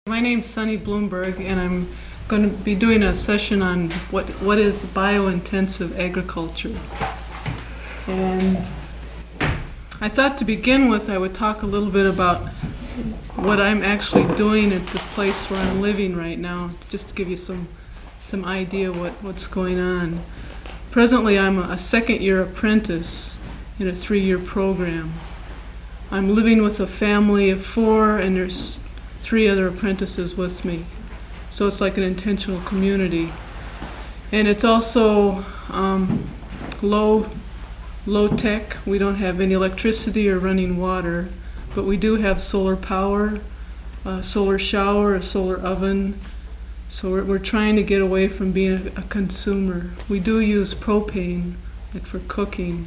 My name's Sunny Bloomberg, and I'm going to be doing a session on what is biointensive agriculture. And I thought to begin with I would talk a little bit about what I'm actually doing at the place where I'm living right now, just to give you some idea what's going on. Presently I'm a second-year apprentice in a 3-year program. I'm living with a family of 4, and there's 3 other apprentices with me. So it's like an intentional community. And it's also low tech. We don't have any electricity or running water, but we do have solar power, a solar shower, a solar oven. So we're trying to get away from being a consumer. We do use propane, like for cooking.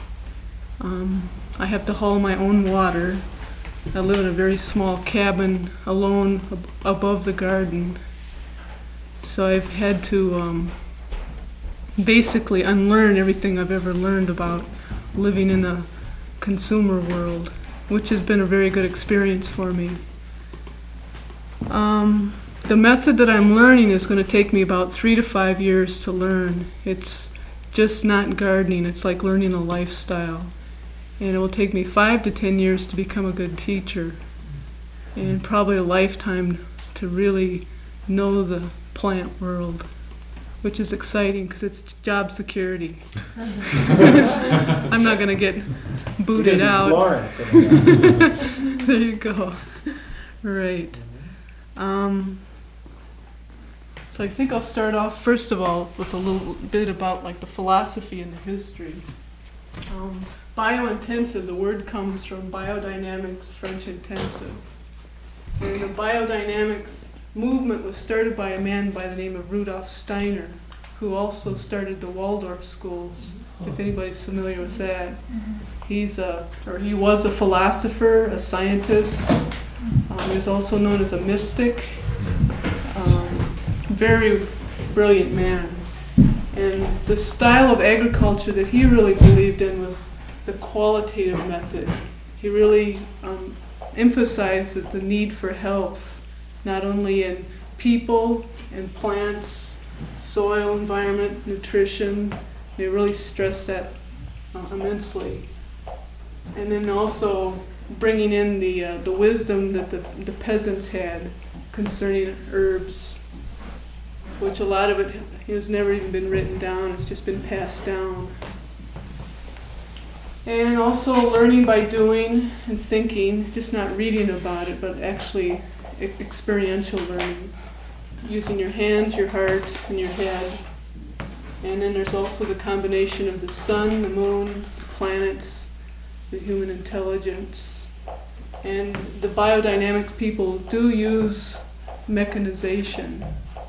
I have to haul my own water. I live in a very small cabin alone above the garden. So I've had to basically unlearn everything I've ever learned about living in a consumer world, which has been a very good experience for me. The method that I'm learning is going to take me about 3 to 5 years to learn. It's just not gardening, it's like learning a lifestyle. And it will take me 5 to 10 years to become a good teacher, and probably a lifetime to really know the plant world, which is exciting because it's job security. I'm not going to get booted out. Florence. There you go. Right. So I think I'll start off first of all with a little bit about like the philosophy and the history. Biointensive, the word comes from biodynamics, French intensive. And the biodynamics movement was started by a man by the name of Rudolf Steiner, who also started the Waldorf schools, if anybody's familiar with that. He was a philosopher, a scientist. He was also known as a mystic. Very brilliant man. And the style of agriculture that he really believed in was the qualitative method. He really emphasized that the need for health, not only in people and plants, soil, environment, nutrition. They really stressed that immensely. And then also bringing in the wisdom that the peasants had concerning herbs, which a lot of it has never even been written down, it's just been passed down. And also learning by doing and thinking, just not reading about it, but actually experiential learning, using your hands, your heart, and your head. And then there's also the combination of the sun, the moon, the planets, the human intelligence. And the biodynamics people do use mechanization.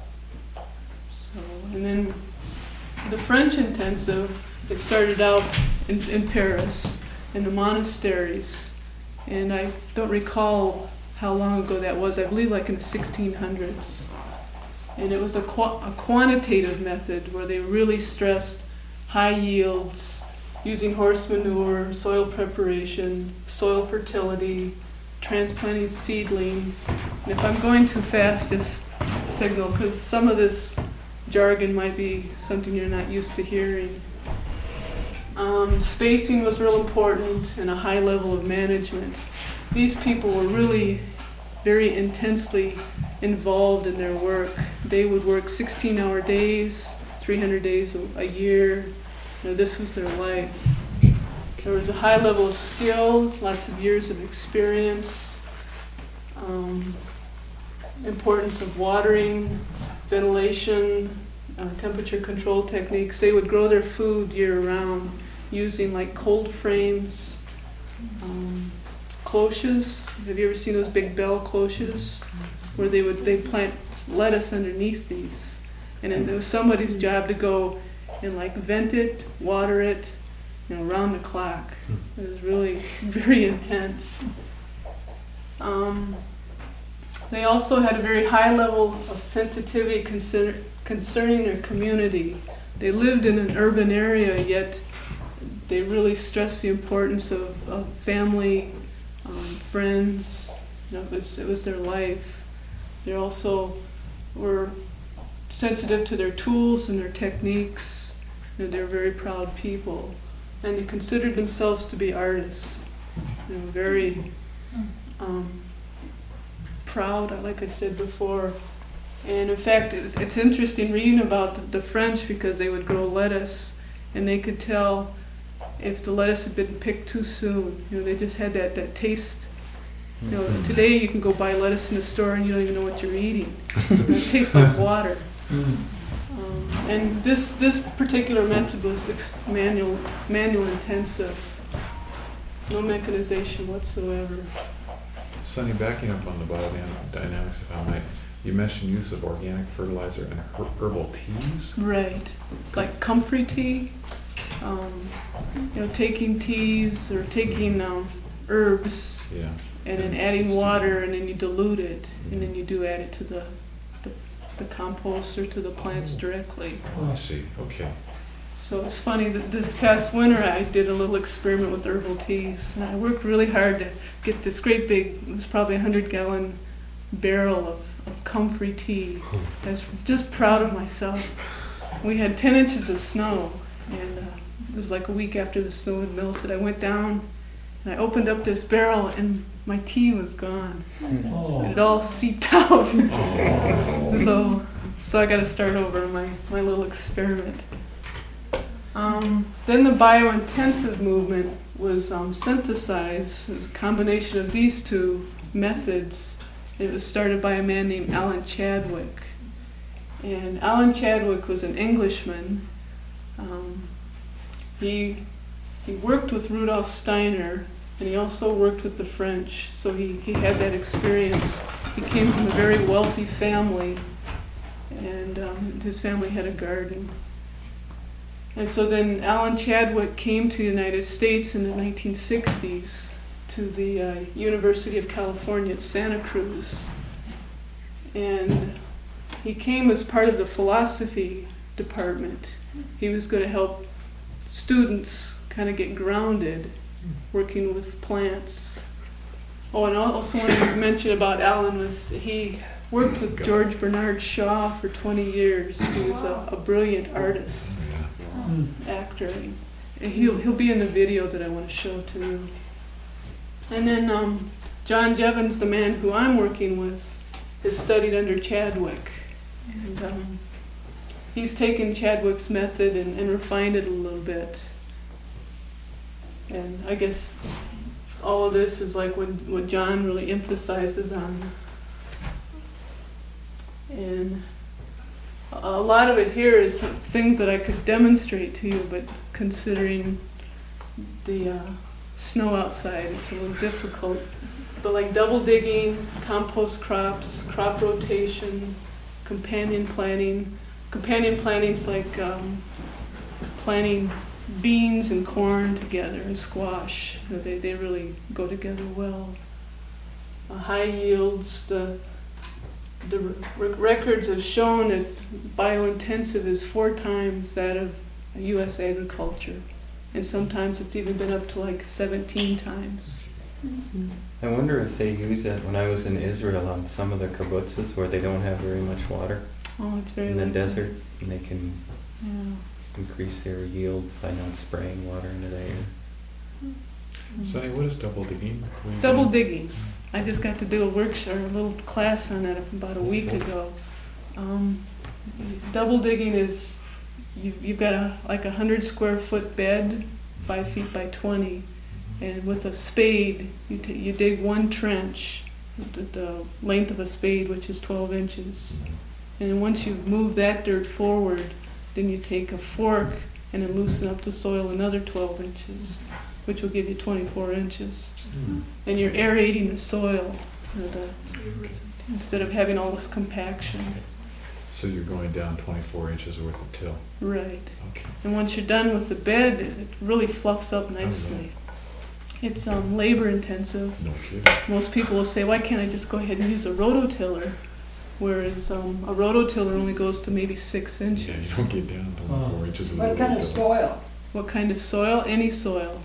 And then the French intensive, it started out in Paris, in the monasteries. And I don't recall how long ago that was. I believe like in the 1600s. And it was a quantitative method where they really stressed high yields, using horse manure, soil preparation, soil fertility, transplanting seedlings. And if I'm going too fast, just signal, because some of this jargon might be something you're not used to hearing. Spacing was real important, and a high level of management. These people were really very intensely involved in their work. They would work 16-hour days, 300 days a year. This was their life. There was a high level of skill, lots of years of experience, importance of watering, ventilation, temperature control techniques. They would grow their food year-round using like cold frames, cloches. Have you ever seen those big bell cloches where they plant lettuce underneath these? And then it was somebody's job to go and like vent it, water it, around the clock. It was really very intense. They also had a very high level of sensitivity concerning their community. They lived in an urban area, yet they really stressed the importance of family, friends. It was their life. They also were sensitive to their tools and their techniques. They're very proud people, and they considered themselves to be artists. Very proud, like I said before. And in fact, it's interesting reading about the French, because they would grow lettuce, and they could tell if the lettuce had been picked too soon. They just had that taste. Today you can go buy lettuce in the store and you don't even know what you're eating. It tastes like water. And this particular method was manual intensive, no mechanization whatsoever. Sonny, backing up on the biodynamics, if I might, you mentioned use of organic fertilizer and herbal teas? Right, like comfrey tea, taking teas or taking herbs, yeah, and then adding water, and then you dilute it, and then you do add it to the compost or to the plants directly. Oh, I see. Okay. So it's funny that this past winter I did a little experiment with herbal teas, and I worked really hard to get this great big, it was probably 100-gallon barrel of comfrey tea. I was just proud of myself. We had 10 inches of snow, and it was like a week after the snow had melted. I went down and I opened up this barrel, and my tea was gone. It had all seeped out. So I got to start over my little experiment. Then the biointensive movement was synthesized. It was a combination of these two methods. It was started by a man named Alan Chadwick. And Alan Chadwick was an Englishman. He worked with Rudolf Steiner, and he also worked with the French, so he had that experience. He came from a very wealthy family, and his family had a garden. And so then Alan Chadwick came to the United States in the 1960s to the University of California at Santa Cruz. And he came as part of the philosophy department. He was going to help students kind of get grounded working with plants. Oh, and also want to mention about Alan was he worked with George Bernard Shaw for 20 years. He was a brilliant artist, actor. And he'll be in the video that I want to show to you. And then John Jevons, the man who I'm working with, has studied under Chadwick. And he's taken Chadwick's method and refined it a little bit. And I guess all of this is like what John really emphasizes on. And a lot of it here is things that I could demonstrate to you, but considering the snow outside, it's a little difficult. But like double digging, compost crops, crop rotation, companion planting. Companion planting's like planting beans and corn together and squash. They really go together well. High yields. The records have shown that biointensive is 4 times that of U.S. agriculture, and sometimes it's even been up to like 17 times. I wonder if they use that when I was in Israel on some of the kibbutzes where they don't have very much water It's very in the likely. desert, and they can increase their yield by not spraying water into the air. Sonny, what is double digging? Double digging. I just got to do a workshop, a little class on that about a week ago. Double digging is you've got like 100 square foot bed, 5 feet by 20, and with a spade you dig one trench, the length of a spade, which is 12 inches. And then once you move that dirt forward, then you take a fork and then loosen up the soil another 12 inches, which will give you 24 inches. And you're aerating the soil instead of having all this compaction. So you're going down 24 inches worth of till. Right. Okay. And once you're done with the bed, it really fluffs up nicely. It's labor intensive. No kidding. Most people will say, why can't I just go ahead and use a rototiller? Whereas a rototiller only goes to maybe 6 inches. Yeah, you don't get down 24 inches of What kind of soil? What kind of soil? Any soil.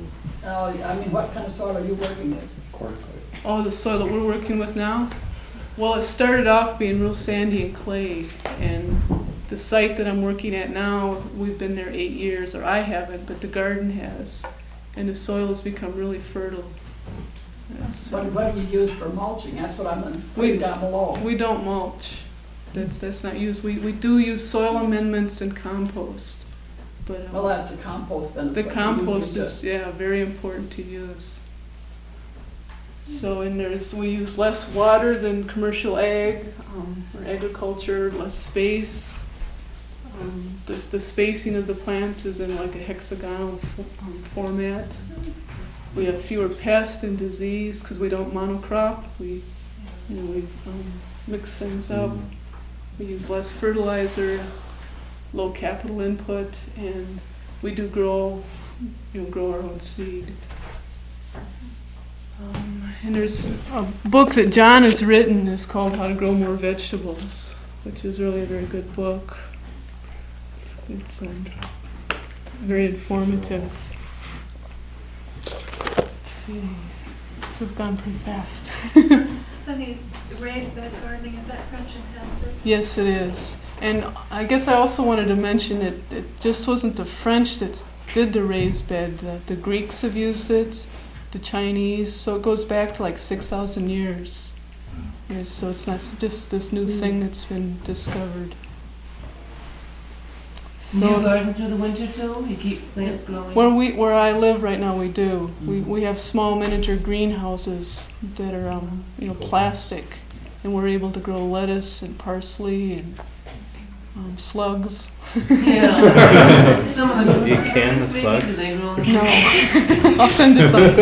I mean, what kind of soil are you working with? Quartzite. Oh, the soil that we're working with now? Well, it started off being real sandy and clay, and the site that I'm working at now, we've been there 8 years, or I haven't, but the garden has, and the soil has become really fertile. It's, What do you use for mulching? That's what I'm gonna We- put down below. we don't mulch. That's not used. We do use soil amendments and compost, but Well, that's the compost then. is the what you compost usually is, yeah, very important to use. So, and we use less water than commercial ag, or agriculture, less space. The spacing of the plants is in like a hexagonal format. We have fewer pests and disease because we don't monocrop. We mix things up. We use less fertilizer, low capital input, and we do grow our own seed. And there's a book that John has written. It's called How to Grow More Vegetables, which is really a very good book. It's very informative. Let's see. This has gone pretty fast. Sunny's raised bed gardening, is that French intensive? Yes, it is. And I guess I also wanted to mention it just wasn't the French that did the raised bed. The Greeks have used it, the Chinese, so it goes back to like 6,000 years. Yes, so it's not just this new thing that's been discovered. Do you garden through the winter too? You keep plants growing? Where I live right now, we do. We have small miniature greenhouses that are plastic, and we're able to grow lettuce and parsley and slugs. Yeah. Some of them. Do you can the maybe, slugs? do they grow? No, I'll send you some.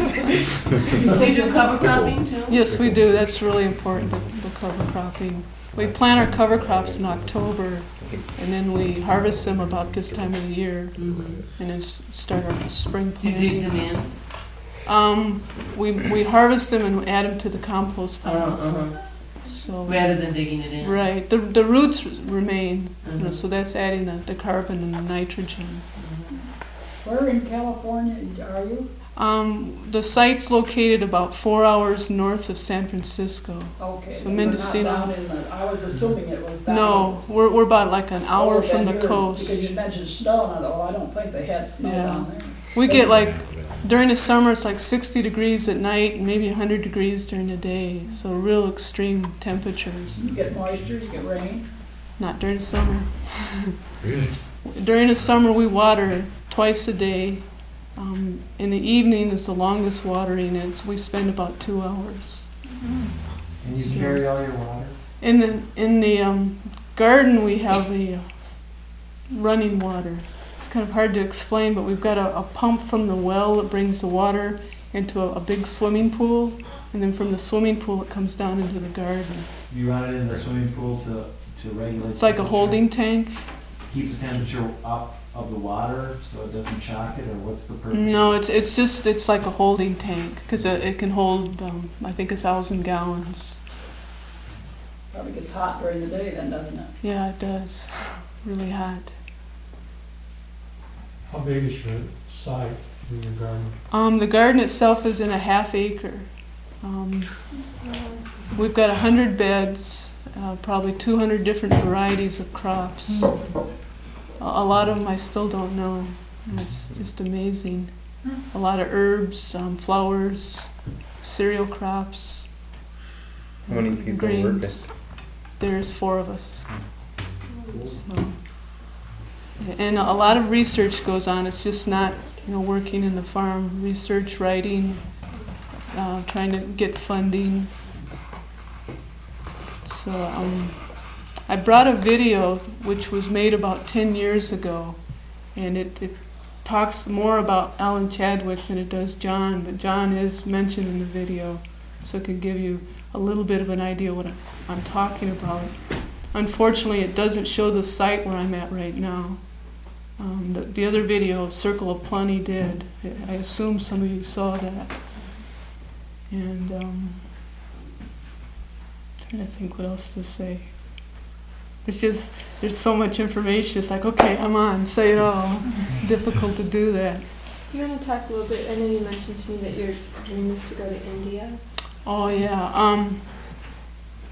So you do cover cropping too? Yes, we do. That's really important, the cover cropping. We plant our cover crops in October, and then we harvest them about this time of the year, and then start our spring Do you dig planting. them in? We harvest them and add them to the compost pile. So Rather than digging it in? right, the roots remain, so that's adding the carbon and the nitrogen. Where in California are you? The site's located about 4 hours north of San Francisco. Okay. So you're Mendocino. not down in the, I was assuming it was down. No, we're about like an hour Oh, from then the you're- coast. Because you mentioned snow, and I thought, oh, I don't think they had snow Yeah. down there. We get like, during the summer, it's like 60 degrees at night and maybe 100 degrees during the day. So real extreme temperatures. You get moisture, you get rain. Not during the summer. Really? During the summer, we water twice a day. In the evening is the longest watering, and we spend about 2 hours. And you So- carry all your water? In the garden, we have the running water. It's kind of hard to explain, but we've got a pump from the well that brings the water into a big swimming pool, and then from the swimming pool it comes down into the garden. You run it in the swimming pool to regulate? It's like a temperature? holding tank. Keep the temperature up of the water so it doesn't shock it, or what's the purpose? No, it's like a holding tank because it can hold I think 1,000 gallons. Probably gets hot during the day then, doesn't it? Yeah, it does. Really hot. How big is your site in your garden? The garden itself is in a half acre. We've got 100 beds, probably 200 different varieties of crops. A lot of them I still don't know. It's just amazing. A lot of herbs, flowers, cereal crops. How many people work greens. There's 4 of us. So, and a lot of research goes on. It's just not, working in the farm. Research, writing, trying to get funding. So I brought a video which was made about 10 years ago, and it talks more about Alan Chadwick than it does John, but John is mentioned in the video, so it can give you a little bit of an idea what I'm talking about. Unfortunately, it doesn't show the site where I'm at right now. The other video, Circle of Plenty, did. I assume some of you saw that. And trying to think what else to say. There's so much information. It's like, okay, I'm on, say it all. It's difficult to do that. You want to talk a little bit, I know you mentioned to me that your dream is to go to India. Oh yeah.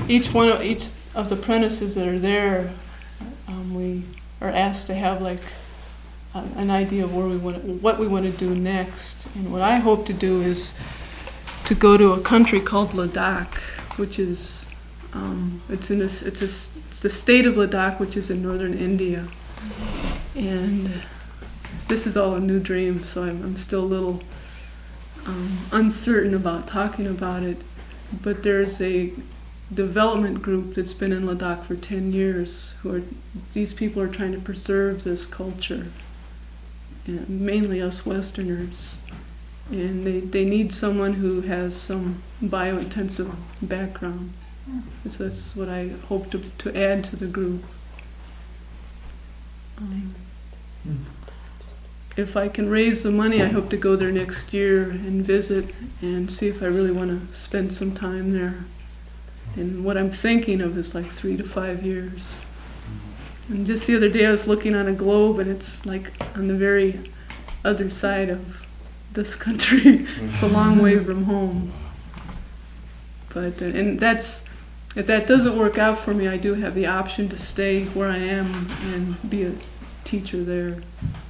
each of the apprentices that are there, we are asked to have like an idea of what we want to do next. And what I hope to do is to go to a country called Ladakh, which is it's the state of Ladakh, which is in northern India. And this is all a new dream, so I'm still a little uncertain about talking about it. But there's a development group that's been in Ladakh for 10 years. These people are trying to preserve this culture, and mainly us Westerners. And they need someone who has some biointensive background. So that's what I hope to add to the group. If I can raise the money, I hope to go there next year and visit and see if I really want to spend some time there. And what I'm thinking of is like 3 to 5 years. And just the other day I was looking on a globe, and it's like on the very other side of this country. It's a long way from home. But if that doesn't work out for me, I do have the option to stay where I am and be a teacher there.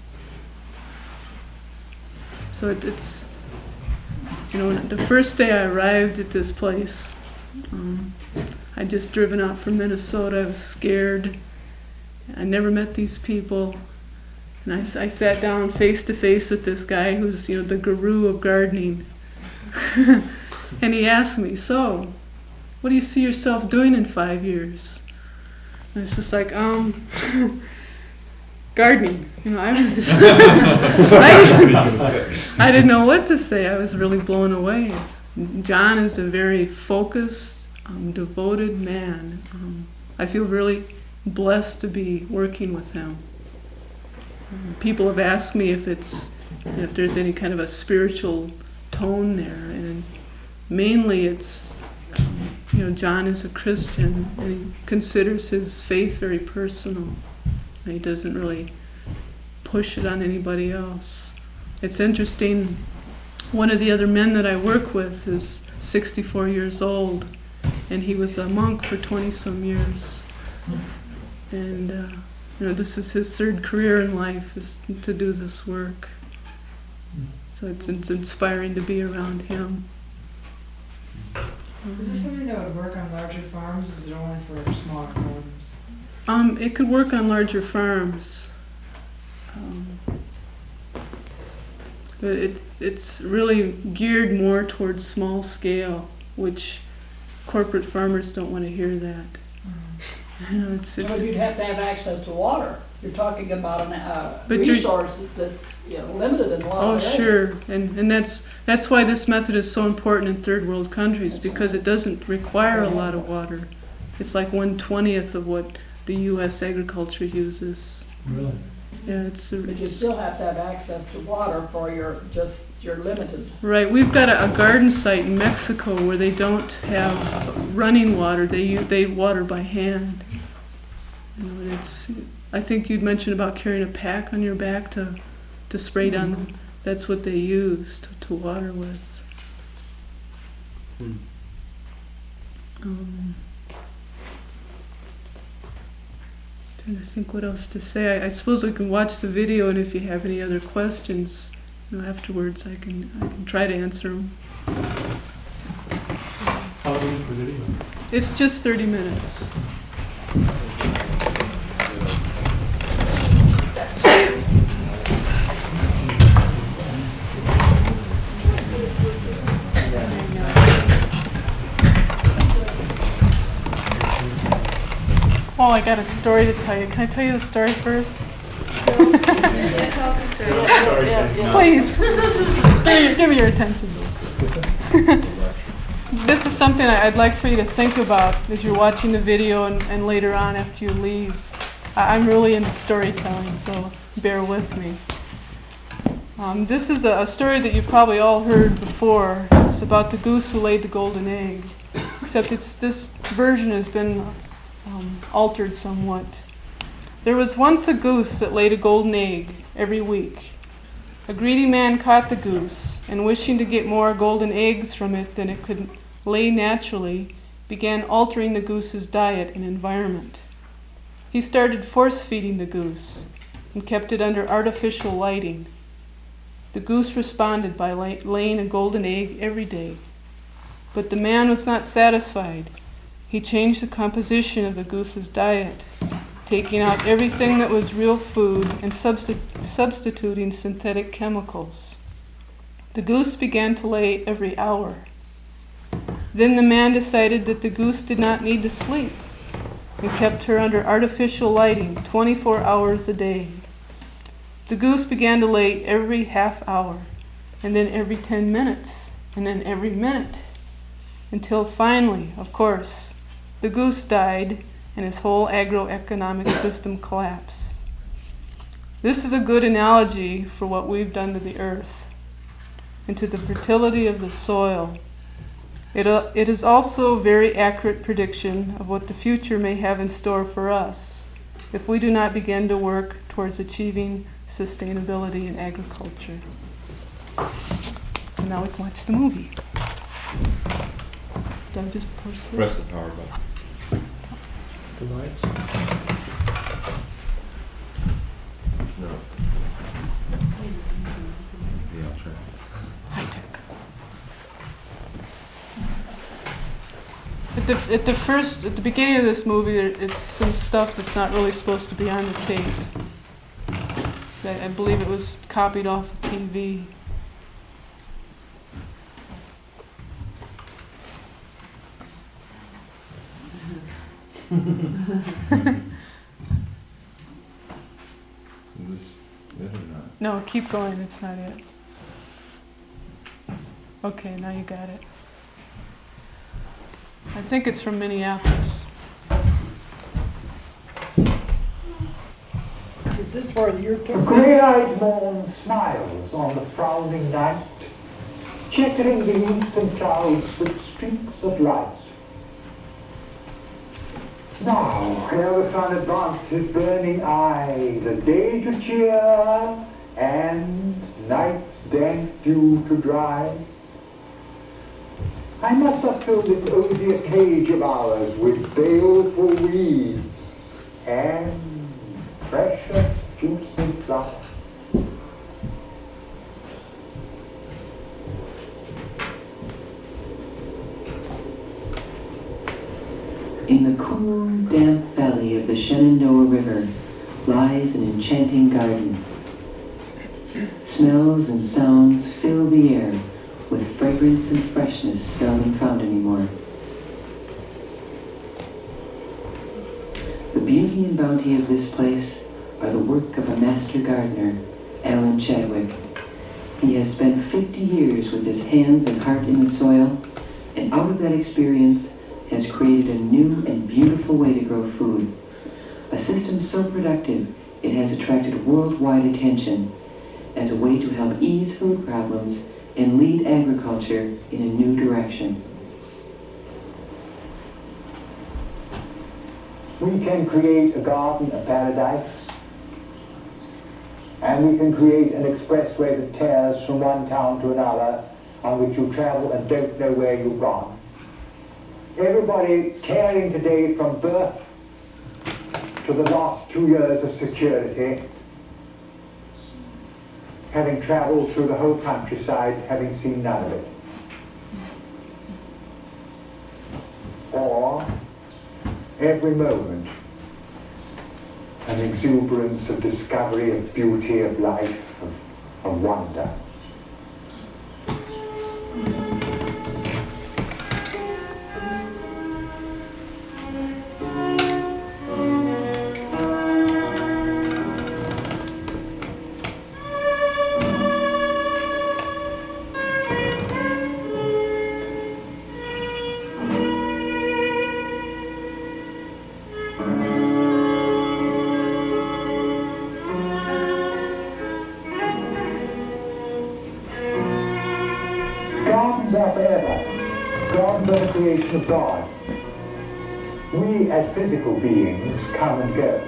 So it's, the first day I arrived at this place, I'd just driven out from Minnesota. I was scared. I never met these people. And I sat down face to face with this guy who's, the guru of gardening. And he asked me, "So, what do you see yourself doing in 5 years?" And it's just like, gardening. I was just, I didn't know what to say. I was really blown away. John is a very focused, devoted man. I feel really blessed to be working with him. People have asked me if there's any kind of a spiritual tone there, and mainly it's, John is a Christian, and he considers his faith very personal. And he doesn't really push it on anybody else. It's interesting, one of the other men that I work with is 64 years old, and he was a monk for 20-some years. And this is his third career in life, is to do this work. So it's inspiring to be around him. Is this something that would work on larger farms, or is it only for smaller farms? It could work on larger farms. But it's really geared more towards small scale, which corporate farmers don't want to hear that. But you'd have to have access to water. You're talking about a But resource that's limited in a lot of areas. Sure, and that's why this method is so important in third world countries, because it doesn't require a lot of water. It's like 1/20th of what the U.S. agriculture uses. Really? Yeah, But you still have to have access to water for your limited. Right. We've got a garden site in Mexico where they don't have running water. They water by hand. I think you'd mentioned about carrying a pack on your back to spray down. That's what they use to water with. Trying to think what else to say. I suppose we can watch the video, and if you have any other questions, afterwards, I can try to answer them. How long is the video? It's just 30 minutes. Oh, I got a story to tell you. Can I tell you the story first? Please, give me your attention. This is something I'd like for you to think about as you're watching the video and later on after you leave. I'm really into storytelling, so bear with me. This is a story that you've probably all heard before. It's about the goose who laid the golden egg, except this version has been altered somewhat. There was once a goose that laid a golden egg every week. A greedy man caught the goose, and wishing to get more golden eggs from it than it could lay naturally, began altering the goose's diet and environment. He started force-feeding the goose and kept it under artificial lighting. The goose responded by laying a golden egg every day. But the man was not satisfied. He changed the composition of the goose's diet, taking out everything that was real food and substituting synthetic chemicals. The goose began to lay every hour. Then the man decided that the goose did not need to sleep and kept her under artificial lighting 24 hours a day. The goose began to lay every half hour, and then every 10 minutes, and then every minute, until finally, of course, the goose died and his whole agroeconomic system collapsed. This is a good analogy for what we've done to the earth and to the fertility of the soil. It is also a very accurate prediction of what the future may have in store for us if we do not begin to work towards achieving sustainability in agriculture. So now we can watch the movie. Do I just push this? Press the power button. The lights. No. Yeah, I'll try. High tech. At the beginning of this movie, it's some stuff that's not really supposed to be on the tape. So I believe it was copied off of TV. Is this it or not? No, keep going, it's not it. Okay, now you got it. I think it's from Minneapolis. Is this where you're The talking? grey-eyed morn smiles on the frowning night, checkering the eastern clouds with streaks of light. Now, ere the sun advance his burning eye, the day to cheer, and night's dank dew to dry, I must not fill this osier cage of ours with baleful weeds and precious juicy flowers. In the cool, damp valley of the Shenandoah River lies an enchanting garden. Smells and sounds fill the air with fragrance and freshness seldom found anymore. The beauty and bounty of this place are the work of a master gardener, Alan Chadwick. He has spent 50 years with his hands and heart in the soil, and out of that experience has created a new and beautiful way to grow food. A system so productive it has attracted worldwide attention as a way to help ease food problems and lead agriculture in a new direction. We can create a garden of paradise, and we can create an expressway that tears from one town to another, on which you travel and don't know where you've gone. Everybody tearing today from birth to the last 2 years of security, having traveled through the whole countryside, having seen none of it. Or, every moment, an exuberance of discovery, of beauty, of life, of wonder. Gardens are forever. Gardens are the creation of God. We, as physical beings, come and go.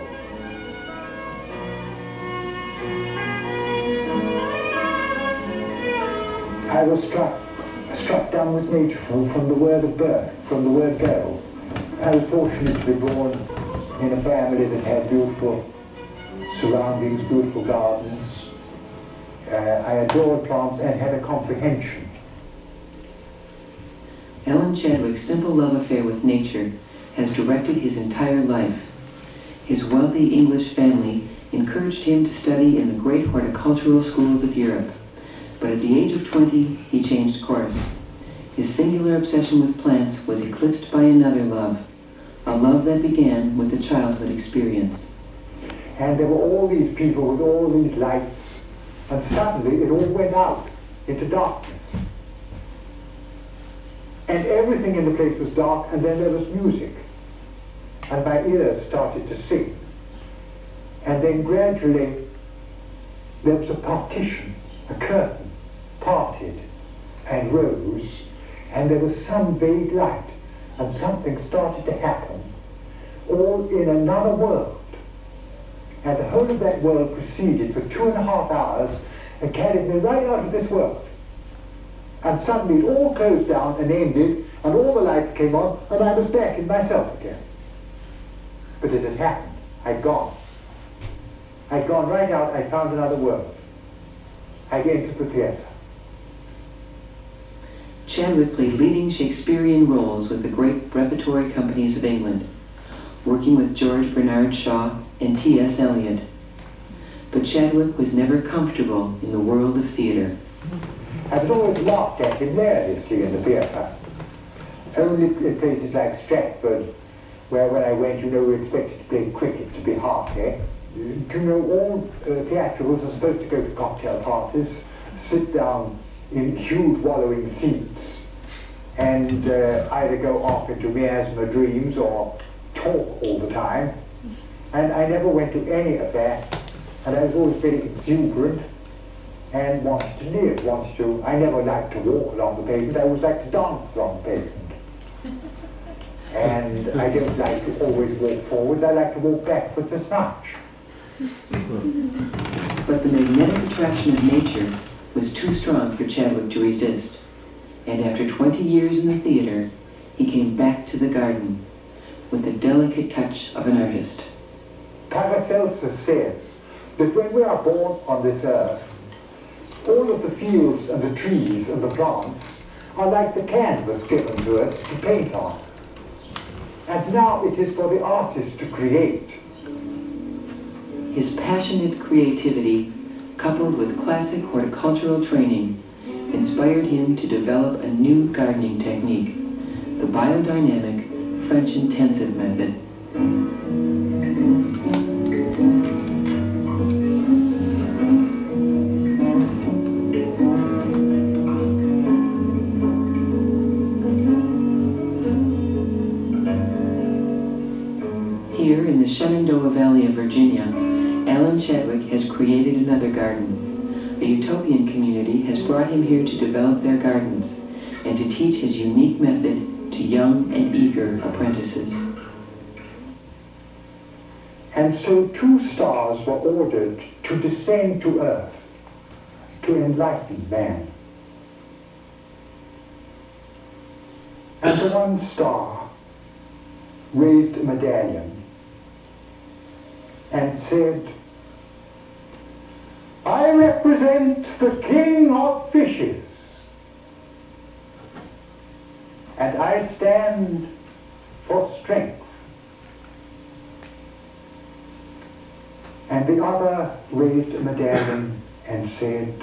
I was struck struck down with nature from the word of birth, from the word go. I was fortunate to be born in a family that had beautiful surroundings, beautiful gardens. I adored plants and had a comprehension. Alan Chadwick's simple love affair with nature has directed his entire life. His wealthy English family encouraged him to study in the great horticultural schools of Europe. But at the age of 20, he changed course. His singular obsession with plants was eclipsed by another love, a love that began with a childhood experience. And there were all these people with all these lights, and suddenly it all went out into darkness. And everything in the place was dark, and then there was music. And my ears started to sing. And then gradually there was a partition, a curtain, parted and rose, and there was some vague light, and something started to happen, all in another world. And the whole of that world proceeded for 2.5 hours and carried me right out of this world. And suddenly it all closed down and ended, and all the lights came on, and I was back in myself again. But it had happened. I'd gone. I'd gone right out, I found another world. I'd entered the theatre. Chadwick played leading Shakespearean roles with the great repertory companies of England, working with George Bernard Shaw and T.S. Eliot. But Chadwick was never comfortable in the world of theatre. I was always laughed at hilariously in the theatre. Only in places like Stratford, where when I went, we were expected to play cricket, to be hearty. All theatricals are supposed to go to cocktail parties, sit down in huge wallowing seats, and either go off into miasma dreams or talk all the time. And I never went to any of that, and I was always very exuberant and wanted to live, I never liked to walk along the pavement, I always liked to dance along the pavement. And I don't like to always walk forwards, I like to walk backwards as much. But the magnetic attraction of nature was too strong for Chadwick to resist. And after 20 years in the theater, he came back to the garden with the delicate touch of an artist. Paracelsus says that when we are born on this earth, all of the fields and the trees and the plants are like the canvas given to us to paint on. And now it is for the artist to create. His passionate creativity, coupled with classic horticultural training, inspired him to develop a new gardening technique, the biodynamic French intensive method. Here in the Shenandoah Valley of Virginia, Alan Chadwick has created another garden. A utopian community has brought him here to develop their gardens and to teach his unique method to young and eager apprentices. And so 2 stars were ordered to descend to earth, to enlighten man. And the one star raised a medallion and said, I represent the king of fishes, and I stand for strength. And the other raised a medallion and said,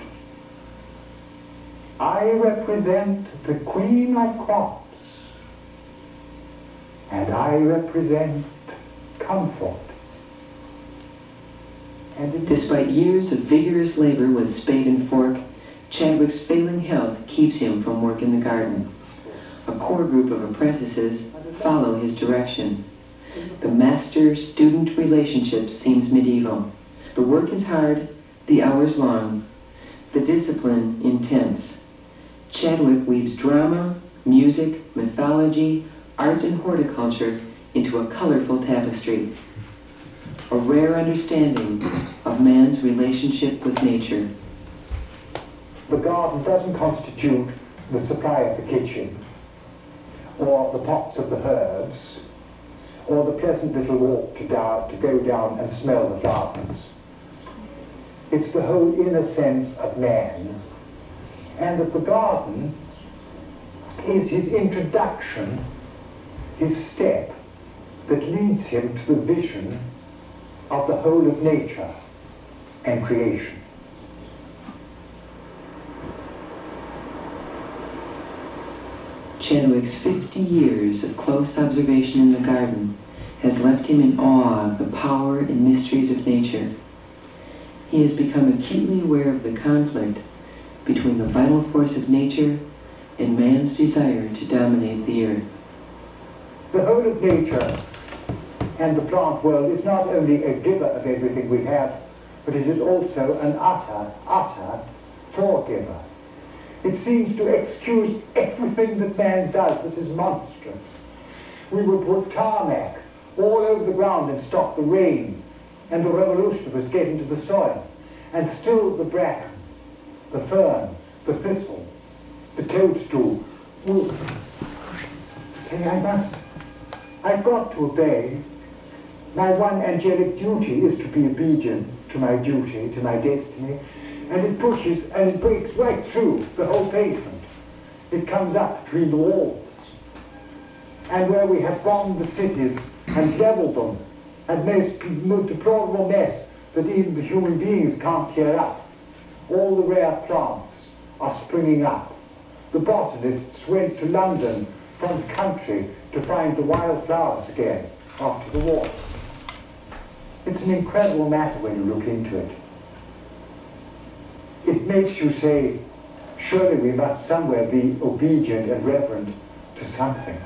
I represent the queen of crops, and I represent comfort. And despite years of vigorous labor with spade and fork, Chadwick's failing health keeps him from work in the garden. A core group of apprentices follow his direction. The master-student relationship seems medieval. The work is hard, the hours long, the discipline intense. Chadwick weaves drama, music, mythology, art, and horticulture into a colorful tapestry. A rare understanding of man's relationship with nature. The garden doesn't constitute the supply of the kitchen, or the pots of the herbs, or the pleasant little walk to go down and smell the flowers. It's the whole inner sense of man, and that the garden is his introduction, his step that leads him to the vision of the whole of nature and creation. Chadwick's 50 years of close observation in the garden has left him in awe of the power and mysteries of nature. He has become acutely aware of the conflict between the vital force of nature and man's desire to dominate the earth. The whole of nature and the plant world is not only a giver of everything we have, but it is also an utter forgiver. It seems to excuse everything that man does that is monstrous. We would put tarmac all over the ground and stop the rain, and the revolutionists get into the soil, and still the bracken, the fern, the thistle, the toadstool will say, I've got to obey. My one angelic duty is to be obedient to my duty, to my destiny, and it pushes and it breaks right through the whole pavement. It comes up between the walls. And where we have bombed the cities and leveled them, and made a deplorable mess that even the human beings can't tear up, all the rare plants are springing up. The botanists went to London from the country to find the wild flowers again after the war. It's an incredible matter when you look into it. It makes you say, surely we must somewhere be obedient and reverent to something.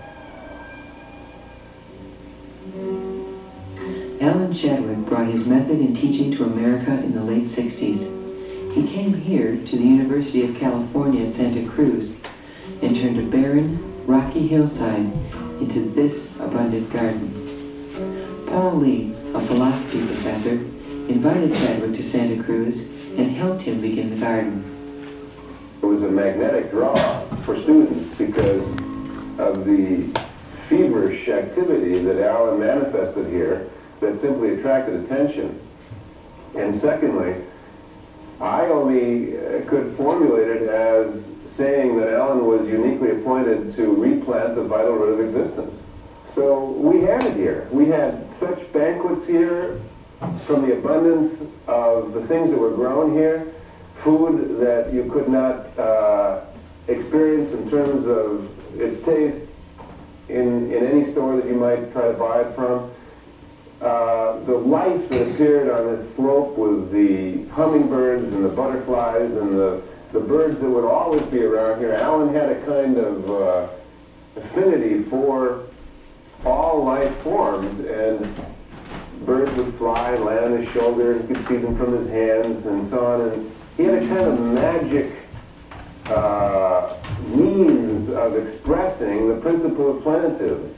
Alan Chadwick brought his method in teaching to America in the late 60s. He came here to the University of California at Santa Cruz and turned a barren, rocky hillside into this abundant garden. Paul Lee, a philosophy professor, invited Chadwick to Santa Cruz and helped him begin the garden. It was a magnetic draw for students because of the feverish activity that Alan manifested here that simply attracted attention. And secondly, I only could formulate it as saying that Alan was uniquely appointed to replant the vital root of existence. So we had it here. We had such banquets here from the abundance of the things that were grown here, food that you could not experience in terms of its taste in any store that you might try to buy it from. The life that appeared on this slope with the hummingbirds and the butterflies and the birds that would always be around here. Alan had a kind of affinity for all life forms, and birds would fly and land on his shoulder, and he could see them from his hands and so on. And he had a kind of magic means of expressing the principle of plenitude.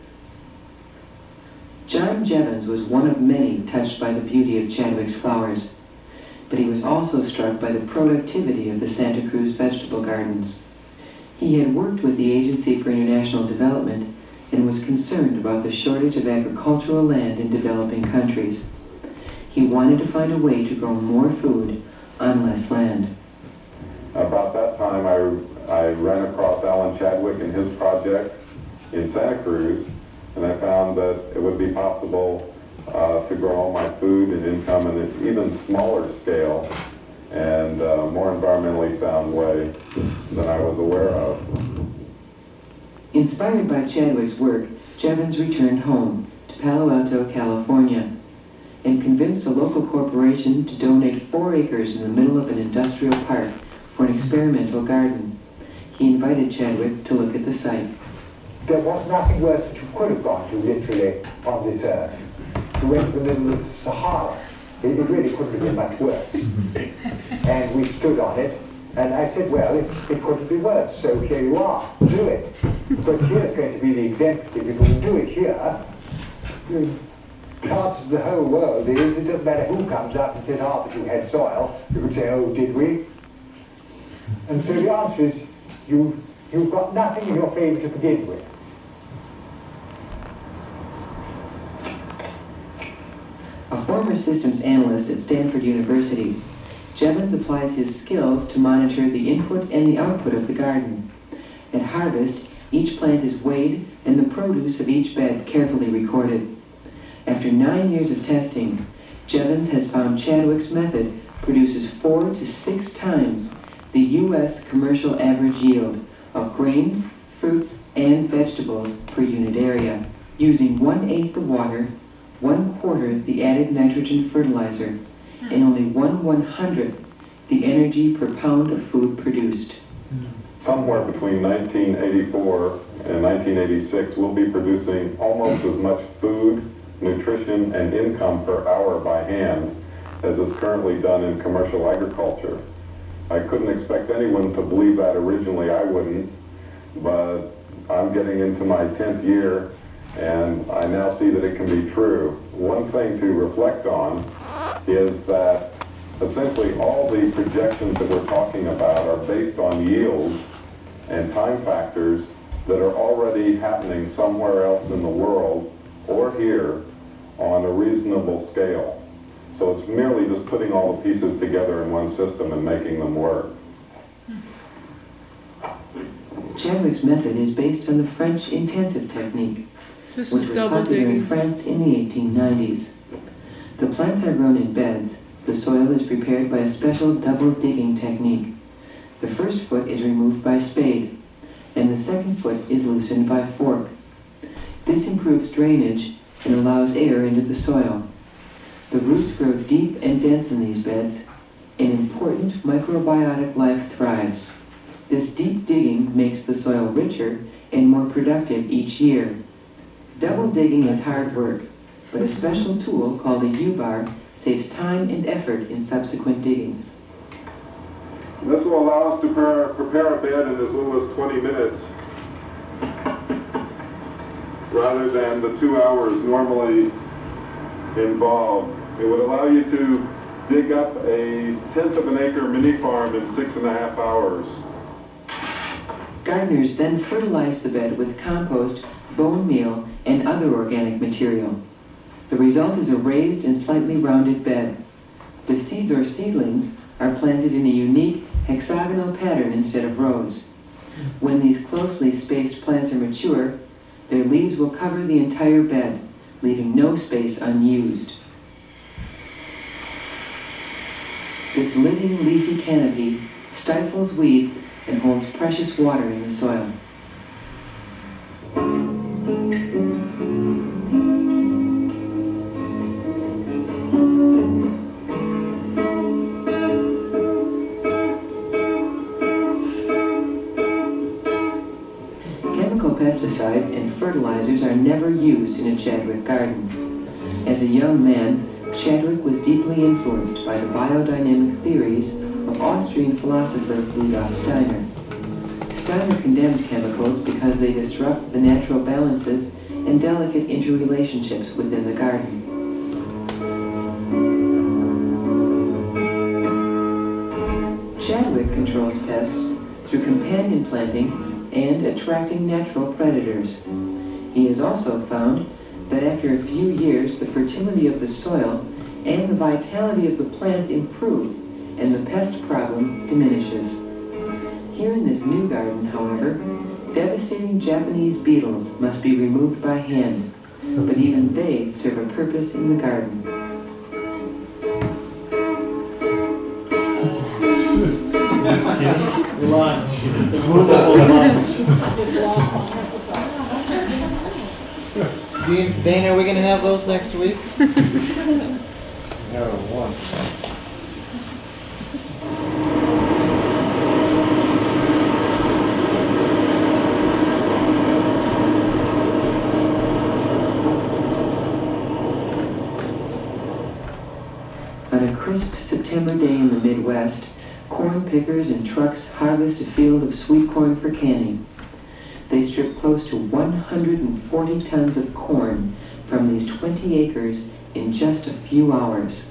John Jevons was one of many touched by the beauty of Chadwick's flowers, but he was also struck by the productivity of the Santa Cruz vegetable gardens. He had worked with the Agency for International Development and was concerned about the shortage of agricultural land in developing countries. He wanted to find a way to grow more food on less land. About that time, I ran across Alan Chadwick and his project in Santa Cruz, and I found that it would be possible to grow all my food and income in an even smaller scale and more environmentally sound way than I was aware of. Inspired by Chadwick's work, Jevons returned home to Palo Alto, California, and convinced a local corporation to donate 4 acres in the middle of an industrial park for an experimental garden. He invited Chadwick to look at the site. There was nothing worse that you could have gone to, literally, on this earth. You went to the middle of the Sahara. It really couldn't have been much worse. And we stood on it, and I said, well, it couldn't be worse, so here you are, do it. Because here's going to be the exemplative. If we do it here, the answer to the whole world is, it doesn't matter who comes up and says, but you had soil. You could say, oh, did we? And so the answer is, you you've got nothing in your favour to begin with. A former systems analyst at Stanford University, Jevons applies his skills to monitor the input and the output of the garden. At harvest, each plant is weighed and the produce of each bed carefully recorded. After 9 years of testing, Jevons has found Chadwick's method produces 4 to 6 times the U.S. commercial average yield of grains, fruits, and vegetables per unit area, using 1/8 the water, 1/4 the added nitrogen fertilizer, and only 1/100th the energy per pound of food produced. Somewhere between 1984 and 1986, we'll be producing almost as much food, nutrition, and income per hour by hand as is currently done in commercial agriculture. I couldn't expect anyone to believe that originally. I wouldn't, but I'm getting into my 10th year, and I now see that it can be true. One thing to reflect on is that essentially all the projections that we're talking about are based on yields and time factors that are already happening somewhere else in the world or here on a reasonable scale. So it's merely just putting all the pieces together in one system and making them work. Chadwick's method is based on the French intensive technique, This which is was double popular in digging. France in the 1890s. The plants are grown in beds. The soil is prepared by a special double digging technique. The first foot is removed by spade, and the second foot is loosened by fork. This improves drainage and allows air into the soil. The roots grow deep and dense in these beds, and important microbiotic life thrives. This deep digging makes the soil richer and more productive each year. Double digging is hard work, but a special tool called a U-bar saves time and effort in subsequent diggings. This will allow us to prepare a bed in as little as 20 minutes rather than the 2 hours normally involved. It would allow you to dig up a 1/10 of an acre mini farm in 6.5 hours. Gardeners then fertilize the bed with compost, bone meal, and other organic material. The result is a raised and slightly rounded bed. The seeds or seedlings are planted in a unique hexagonal pattern instead of rows. When these closely spaced plants are mature, their leaves will cover the entire bed, leaving no space unused. This living leafy canopy stifles weeds and holds precious water in the soil. Chemical pesticides and fertilizers are never used in a Chadwick garden. As a young man, Chadwick was deeply influenced by the biodynamic theories of Austrian philosopher Rudolf Steiner. Steiner condemned chemicals because they disrupt the natural balances and delicate interrelationships within the garden. Chadwick controls pests through companion planting and attracting natural predators. He has also found that after a few years, the fertility of the soil and the vitality of the plants improve, and the pest problem diminishes. Here in this new garden, however, devastating Japanese beetles must be removed by hand, but even they serve a purpose in the garden. Lunch, movable lunch. Dana, are we going to have those next week? No, one. On a crisp September day in the Midwest, corn pickers and trucks harvest a field of sweet corn for canning. They strip close to 140 tons of corn from these 20 acres in just a few hours.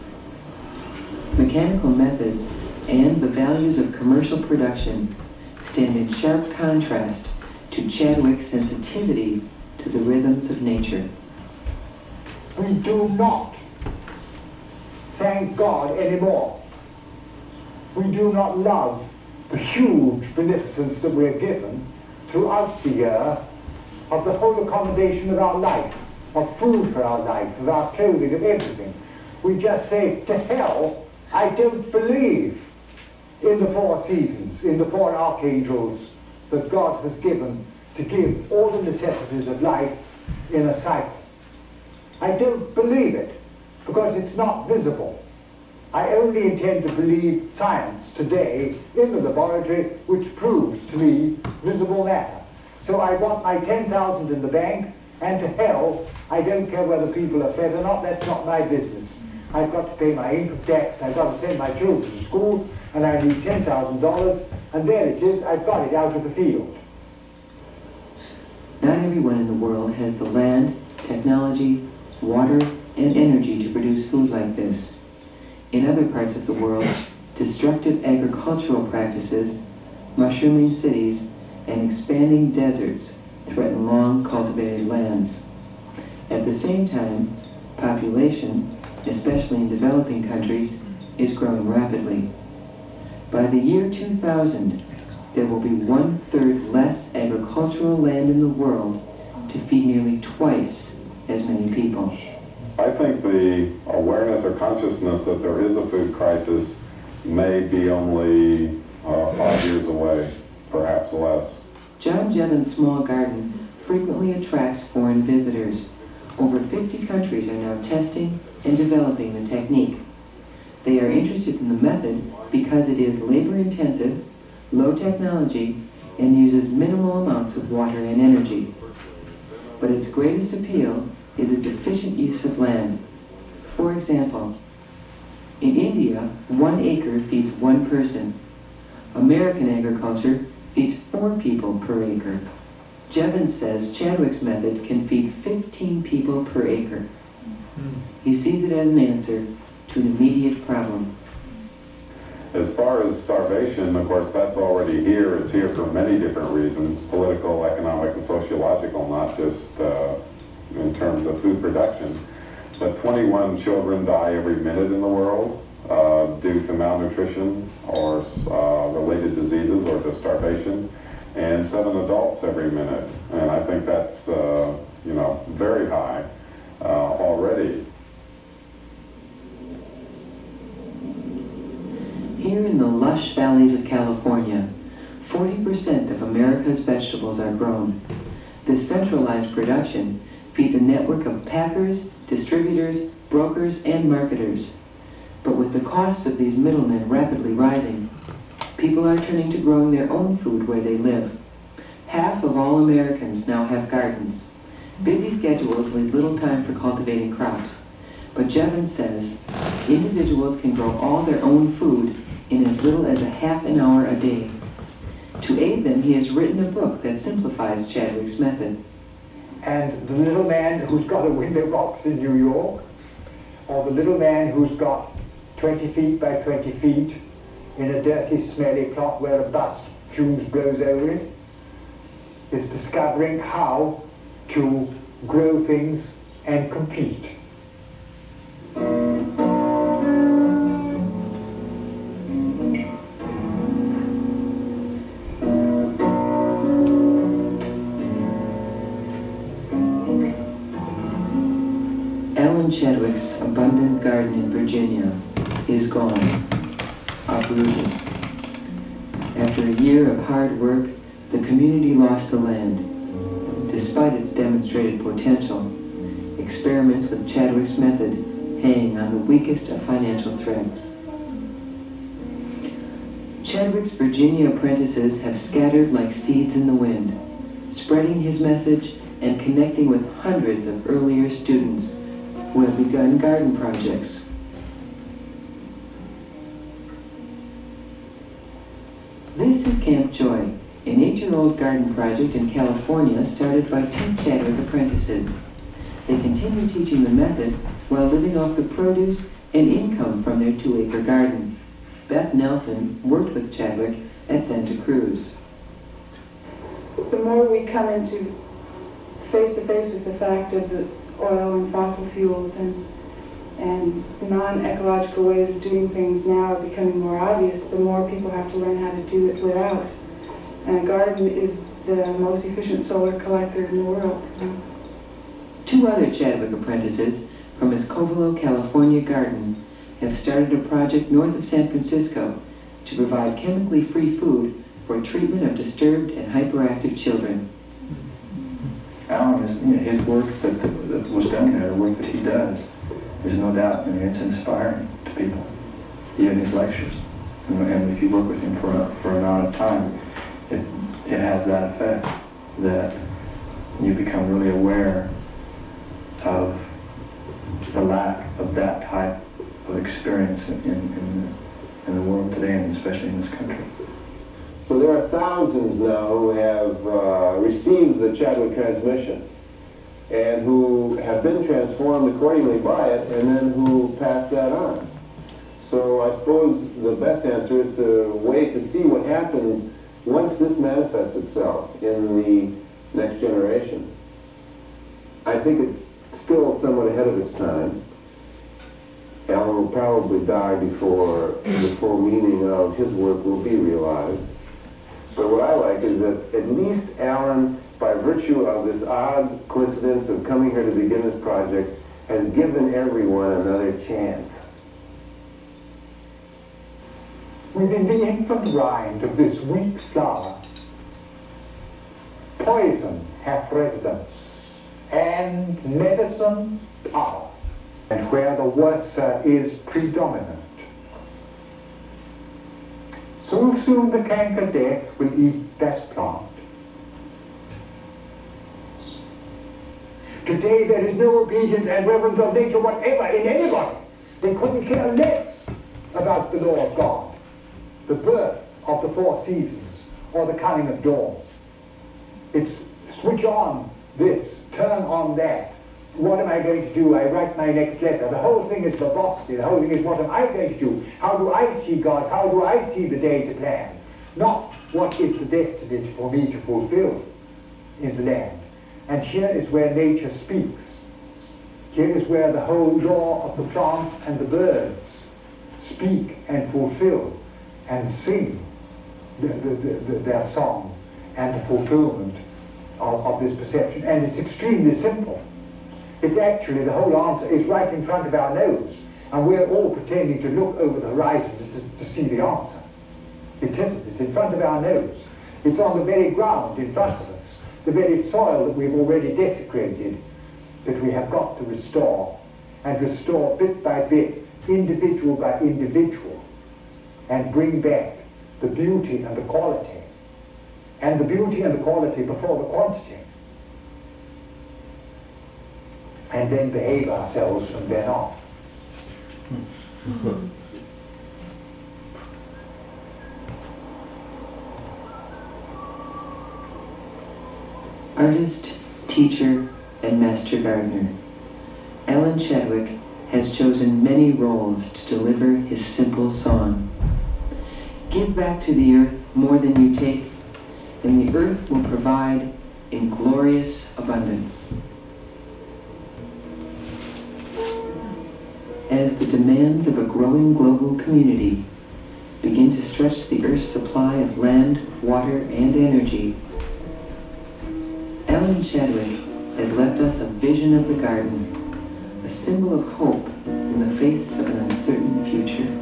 Mechanical methods and the values of commercial production stand in sharp contrast to Chadwick's sensitivity to the rhythms of nature. We do not thank God anymore. We do not love the huge beneficence that we're given throughout the year of the whole accommodation of our life, of food for our life, of our clothing, of everything. We just say, to hell, I don't believe in the four seasons, in the four archangels that God has given to give all the necessities of life in a cycle. I don't believe it because it's not visible. I only intend to believe science today in the laboratory which proves to me visible matter. So I want my 10,000 in the bank, and to hell, I don't care whether people are fed or not, that's not my business. I've got to pay my income tax, I've got to send my children to school, and I need $10,000, and there it is, I've got it out of the field. Not everyone in the world has the land, technology, water, and energy to produce food like this. In other parts of the world, destructive agricultural practices, mushrooming cities, and expanding deserts threaten long cultivated lands. At the same time, population, especially in developing countries, is growing rapidly. By the year 2000, there will be 1/3 less agricultural land in the world to feed nearly twice as many people. I think the awareness or consciousness that there is a food crisis may be only 5 years away, perhaps less. John Jevons' small garden frequently attracts foreign visitors. Over 50 countries are now testing and developing the technique. They are interested in the method because it is labor-intensive, low technology, and uses minimal amounts of water and energy. But its greatest appeal is its efficient use of land. For example, in India, 1 acre feeds 1 person. American agriculture feeds 4 people per acre. Jevons says Chadwick's method can feed 15 people per acre. He sees it as an answer to an immediate problem. As far as starvation, of course, that's already here. It's here for many different reasons, political, economic, and sociological, not just in terms of food production. But 21 children die every minute in the world due to malnutrition or related diseases or to starvation, and 7 adults every minute. And I think that's, very high already. Here in the lush valleys of California, 40% of America's vegetables are grown. This centralized production feeds a network of packers, distributors, brokers, and marketers. But with the costs of these middlemen rapidly rising, people are turning to growing their own food where they live. Half of all Americans now have gardens. Busy schedules leave little time for cultivating crops. But Jevons says individuals can grow all their own food in as little as a half an hour a day. To aid them, he has written a book that simplifies Chadwick's method. And the little man who's got a window box in New York, or the little man who's got 20 feet by 20 feet in a dirty, smelly plot where a bus fumes blows over it, is discovering how to grow things and compete. Alan Chadwick's abundant garden in Virginia is gone, uprooted. After a year of hard work, the community lost the land. Despite its demonstrated potential, experiments with Chadwick's method hang on the weakest of financial threads. Chadwick's Virginia apprentices have scattered like seeds in the wind, spreading his message and connecting with hundreds of earlier students who have begun garden projects. This is Camp Joy, an 8-year-old garden project in California started by 2 Chadwick apprentices. They continue teaching the method while living off the produce and income from their 2-acre garden. Beth Nelson worked with Chadwick at Santa Cruz. the more we come into face to face with the fact of the oil and fossil fuels and non-ecological ways of doing things now are becoming more obvious, the more people have to learn how to do it without. And a garden is the most efficient solar collector in the world. Two other Chadwick apprentices from his Covelo, California garden have started a project north of San Francisco to provide chemically free food for treatment of disturbed and hyperactive children. Alan, his work that was done there, the work that he does, is no doubt, it's inspiring to people, even his lectures. And if you work with him for an amount of time, it has that effect that you become really aware of the lack of that type of experience in the world today, and especially in this country. So there are thousands now who have received the Chadwick transmission and who have been transformed accordingly by it, and then who pass that on. So I suppose the best answer is to wait to see what happens once this manifests itself in the next generation. I think it's still somewhat ahead of its time. Alan will probably die before the full meaning of his work will be realized. But what I like is that at least Alan, by virtue of this odd coincidence of coming here to begin this project, has given everyone another chance. Within the infant rind of this weak flower, poison hath residence, and medicine power, and where the worser is predominant. So soon the canker death will eat that plant. Today there is no obedience and reverence of nature whatever in anybody. They couldn't care less about the law of God, the birth of the four seasons, or the coming of dawn. It's switch on this, turn on that. What am I going to do? I write my next letter. The whole thing is verbosity. The whole thing is what am I going to do? How do I see God? How do I see the day to plan? Not what is the destiny for me to fulfill in the land. And here is where nature speaks. Here is where the whole law of the plants and the birds speak and fulfill and sing their song and the fulfillment of this perception. And it's extremely simple. It's actually, the whole answer is right in front of our nose, and we're all pretending to look over the horizon to see the answer. It isn't. It's in front of our nose. It's on the very ground in front of us, the very soil that we've already desecrated, that we have got to restore, and restore bit by bit, individual by individual, and bring back the beauty and the quality, and the beauty and the quality before the quantity, and then behave ourselves from then on. Artist, teacher, and master gardener, Alan Chadwick has chosen many roles to deliver his simple song. Give back to the earth more than you take, and the earth will provide in glorious abundance. As the demands of a growing global community begin to stretch the Earth's supply of land, water, and energy, Alan Chadwick has left us a vision of the garden, a symbol of hope in the face of an uncertain future.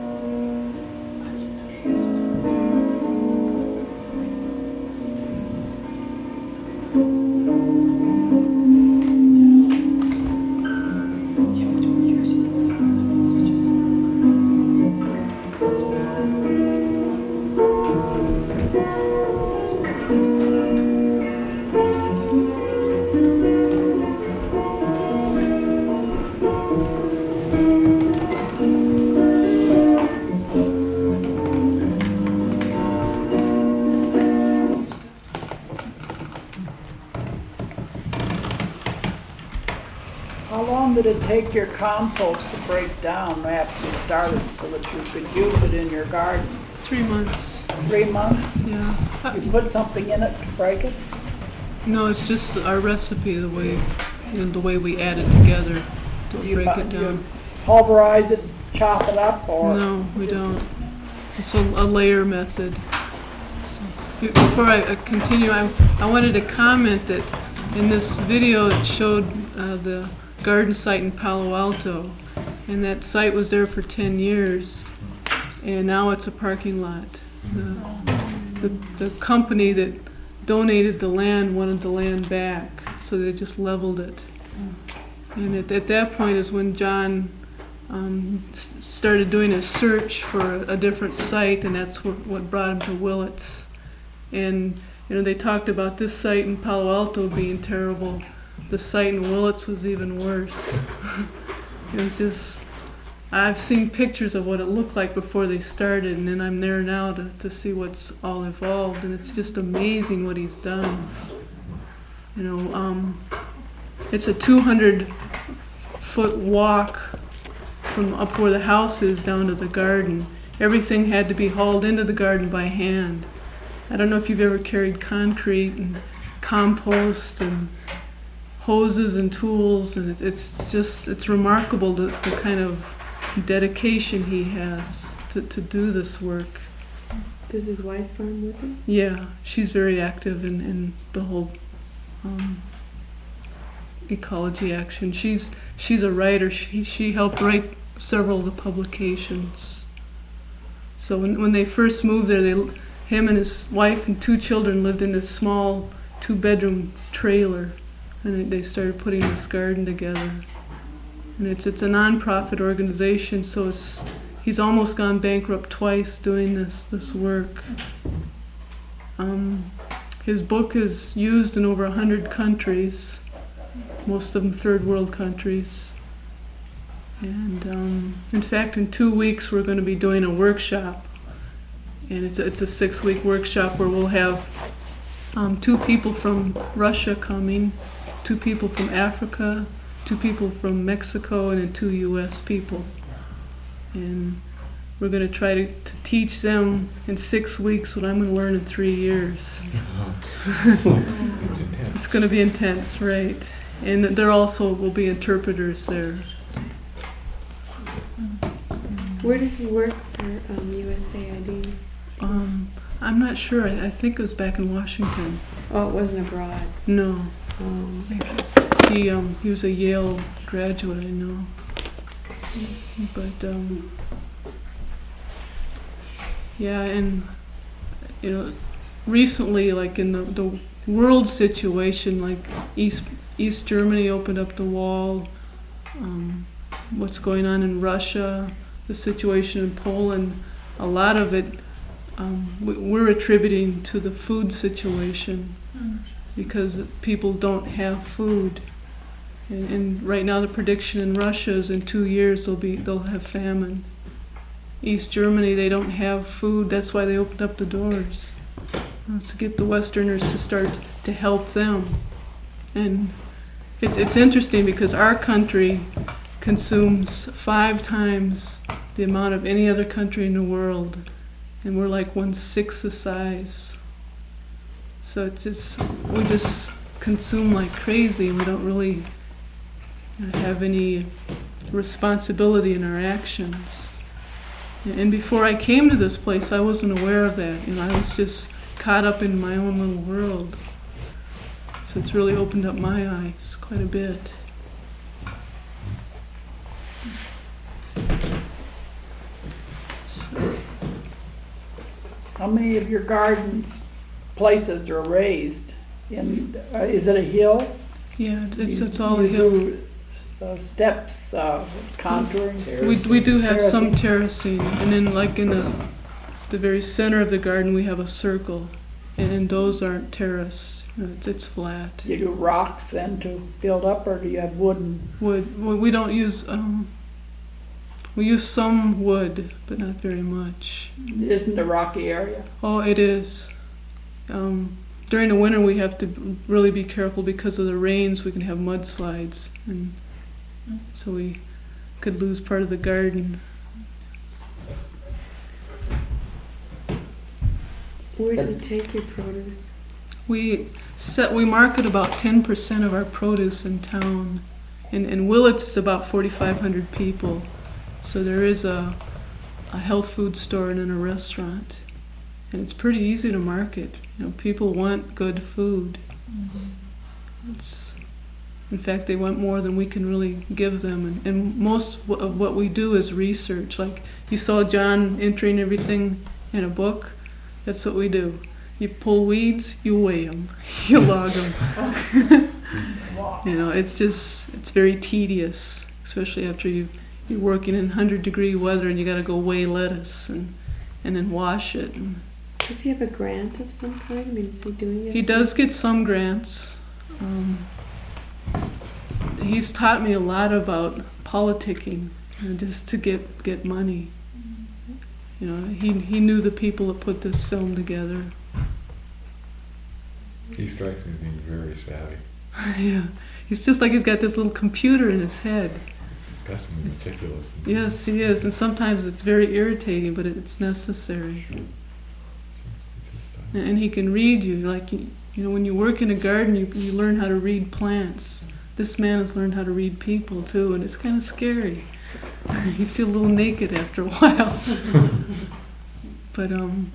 How long did it take your compost to break down after you started so that you could use it in your garden? 3 months. 3 months? Yeah. You put something in it to break it? No, it's just our recipe, the way, the way we add it together to break it down. You pulverize it, chop it up, or? No, we don't. It's a layer method. So, before I continue, I wanted to comment that in this video it showed the garden site in Palo Alto, and that site was there for 10 years, and now it's a parking lot. The company that donated the land wanted the land back, so they just leveled it. And at that point is when John started doing a search for a different site, and that's what brought him to Willits. And they talked about this site in Palo Alto being terrible. The site in Willits was even worse. It was just, I've seen pictures of what it looked like before they started, and then I'm there now to see what's all evolved, and it's just amazing what he's done. It's a 200-foot walk from up where the house is down to the garden. Everything had to be hauled into the garden by hand. I don't know if you've ever carried concrete and compost and hoses and tools, and it's remarkable the kind of dedication he has to do this work. Does his wife farm with him? Yeah, she's very active in the whole ecology action. She's a writer. She helped write several of the publications. So when they first moved there, him and his wife and 2 children lived in this small 2-bedroom trailer, and they started putting this garden together. And it's a non-profit organization, so he's almost gone bankrupt twice doing this work. His book is used in over 100 countries, most of them third world countries. And in fact, in 2 weeks we're going to be doing a workshop, and it's a 6-week workshop where we'll have 2 people from Russia coming, 2 people from Africa, 2 people from Mexico, and then 2 U.S. people. And we're going to try to teach them in 6 weeks what I'm going to learn in 3 years. It's intense. It's going to be intense, right? And there also will be interpreters there. Where did he work for USAID? I'm not sure. I think it was back in Washington. Oh, it wasn't abroad? No. He was a Yale graduate, I know. But yeah, and recently, like in the world situation, like East Germany opened up the wall. What's going on in Russia, the situation in Poland, a lot of it we're attributing to the food situation, because people don't have food. And right now the prediction in Russia is in 2 years they'll have famine. East Germany, they don't have food. That's why they opened up the doors, to get the Westerners to start to help them. And it's interesting because our country consumes 5 times the amount of any other country in the world, and we're like 1/6 the size. So we just consume like crazy, and we don't really have any responsibility in our actions. And before I came to this place, I wasn't aware of that. I was just caught up in my own little world. So it's really opened up my eyes quite a bit. How many of your gardens places are raised? Is it a hill? Yeah, it's all a hill. Steps, contouring? We do have some terracing, and then like in the very center of the garden we have a circle, and those aren't terraced. It's flat. You do rocks then to build up, or do you have wooden? Wood. Well, we don't use. We use some wood, but not very much. It isn't a rocky area? Oh, it is. During the winter we have to really be careful because of the rains. We can have mudslides, and so we could lose part of the garden. Where do you take your produce? We market about 10% of our produce in town. In Willits, it's about 4,500 people. So there is a health food store and then a restaurant. And it's pretty easy to market. You know, people want good food. In fact, they want more than we can really give them. And most of what we do is research. Like you saw John entering everything in a book. That's what we do. You pull weeds, you weigh them, you log them. You know, it's very tedious, especially after you're working in 100-degree weather and you got to go weigh lettuce and then wash it. Does he have a grant of some kind? I mean, is he doing it? He does get some grants. He's taught me a lot about politicking, you know, just to get money. You know, he knew the people that put this film together. He strikes me as being very savvy. Yeah, he's just like he's got this little computer in his head. It's disgustingly meticulous. Yes, he is, and sometimes it's very irritating, but it's necessary. And he can read you, like you know, when you work in a garden, you learn how to read plants. This man has learned how to read people too, and it's kind of scary. You feel a little naked after a while. But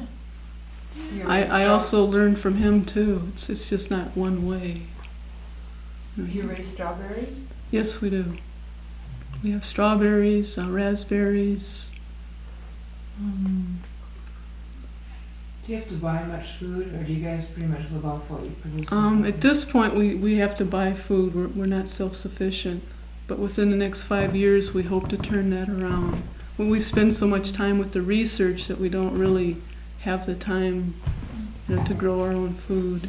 I also learned from him too. It's just not one way. Do you raise strawberries? Yes, we do. We have strawberries, raspberries. Do you have to buy much food, or do you guys pretty much live off what you produce? At this point, we have to buy food. We're not self-sufficient. But within the next 5 years, we hope to turn that around. When we spend so much time with the research that we don't really have the time, you know, to grow our own food.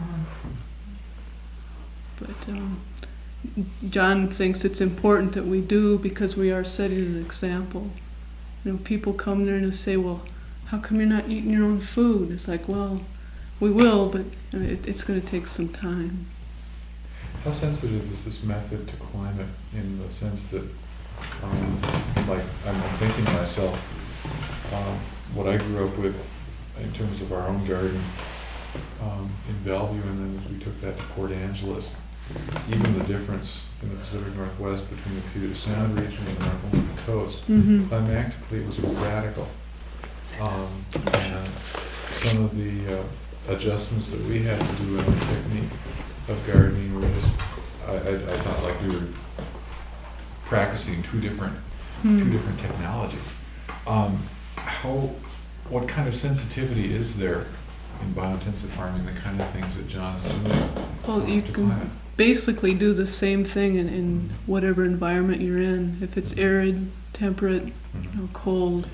But John thinks it's important that we do because we are setting an example. You know, people come there and say, well, how come you're not eating your own food? It's like, well, we will, but it's going to take some time. How sensitive is this method to climate in the sense that, like, I'm thinking to myself, what I grew up with in terms of our own garden in Bellevue, and then as we took that to Port Angeles, even the difference in the Pacific Northwest between the Puget Sound region and the North Atlantic coast, climatically it was radical. And some of the adjustments that we had to do in our technique of gardening were just, I thought like we were practicing two different technologies. What kind of sensitivity is there in biointensive farming, the kind of things that John's doing? Well, you can basically do the same thing in whatever environment you're in. If it's arid, temperate, you know, cold,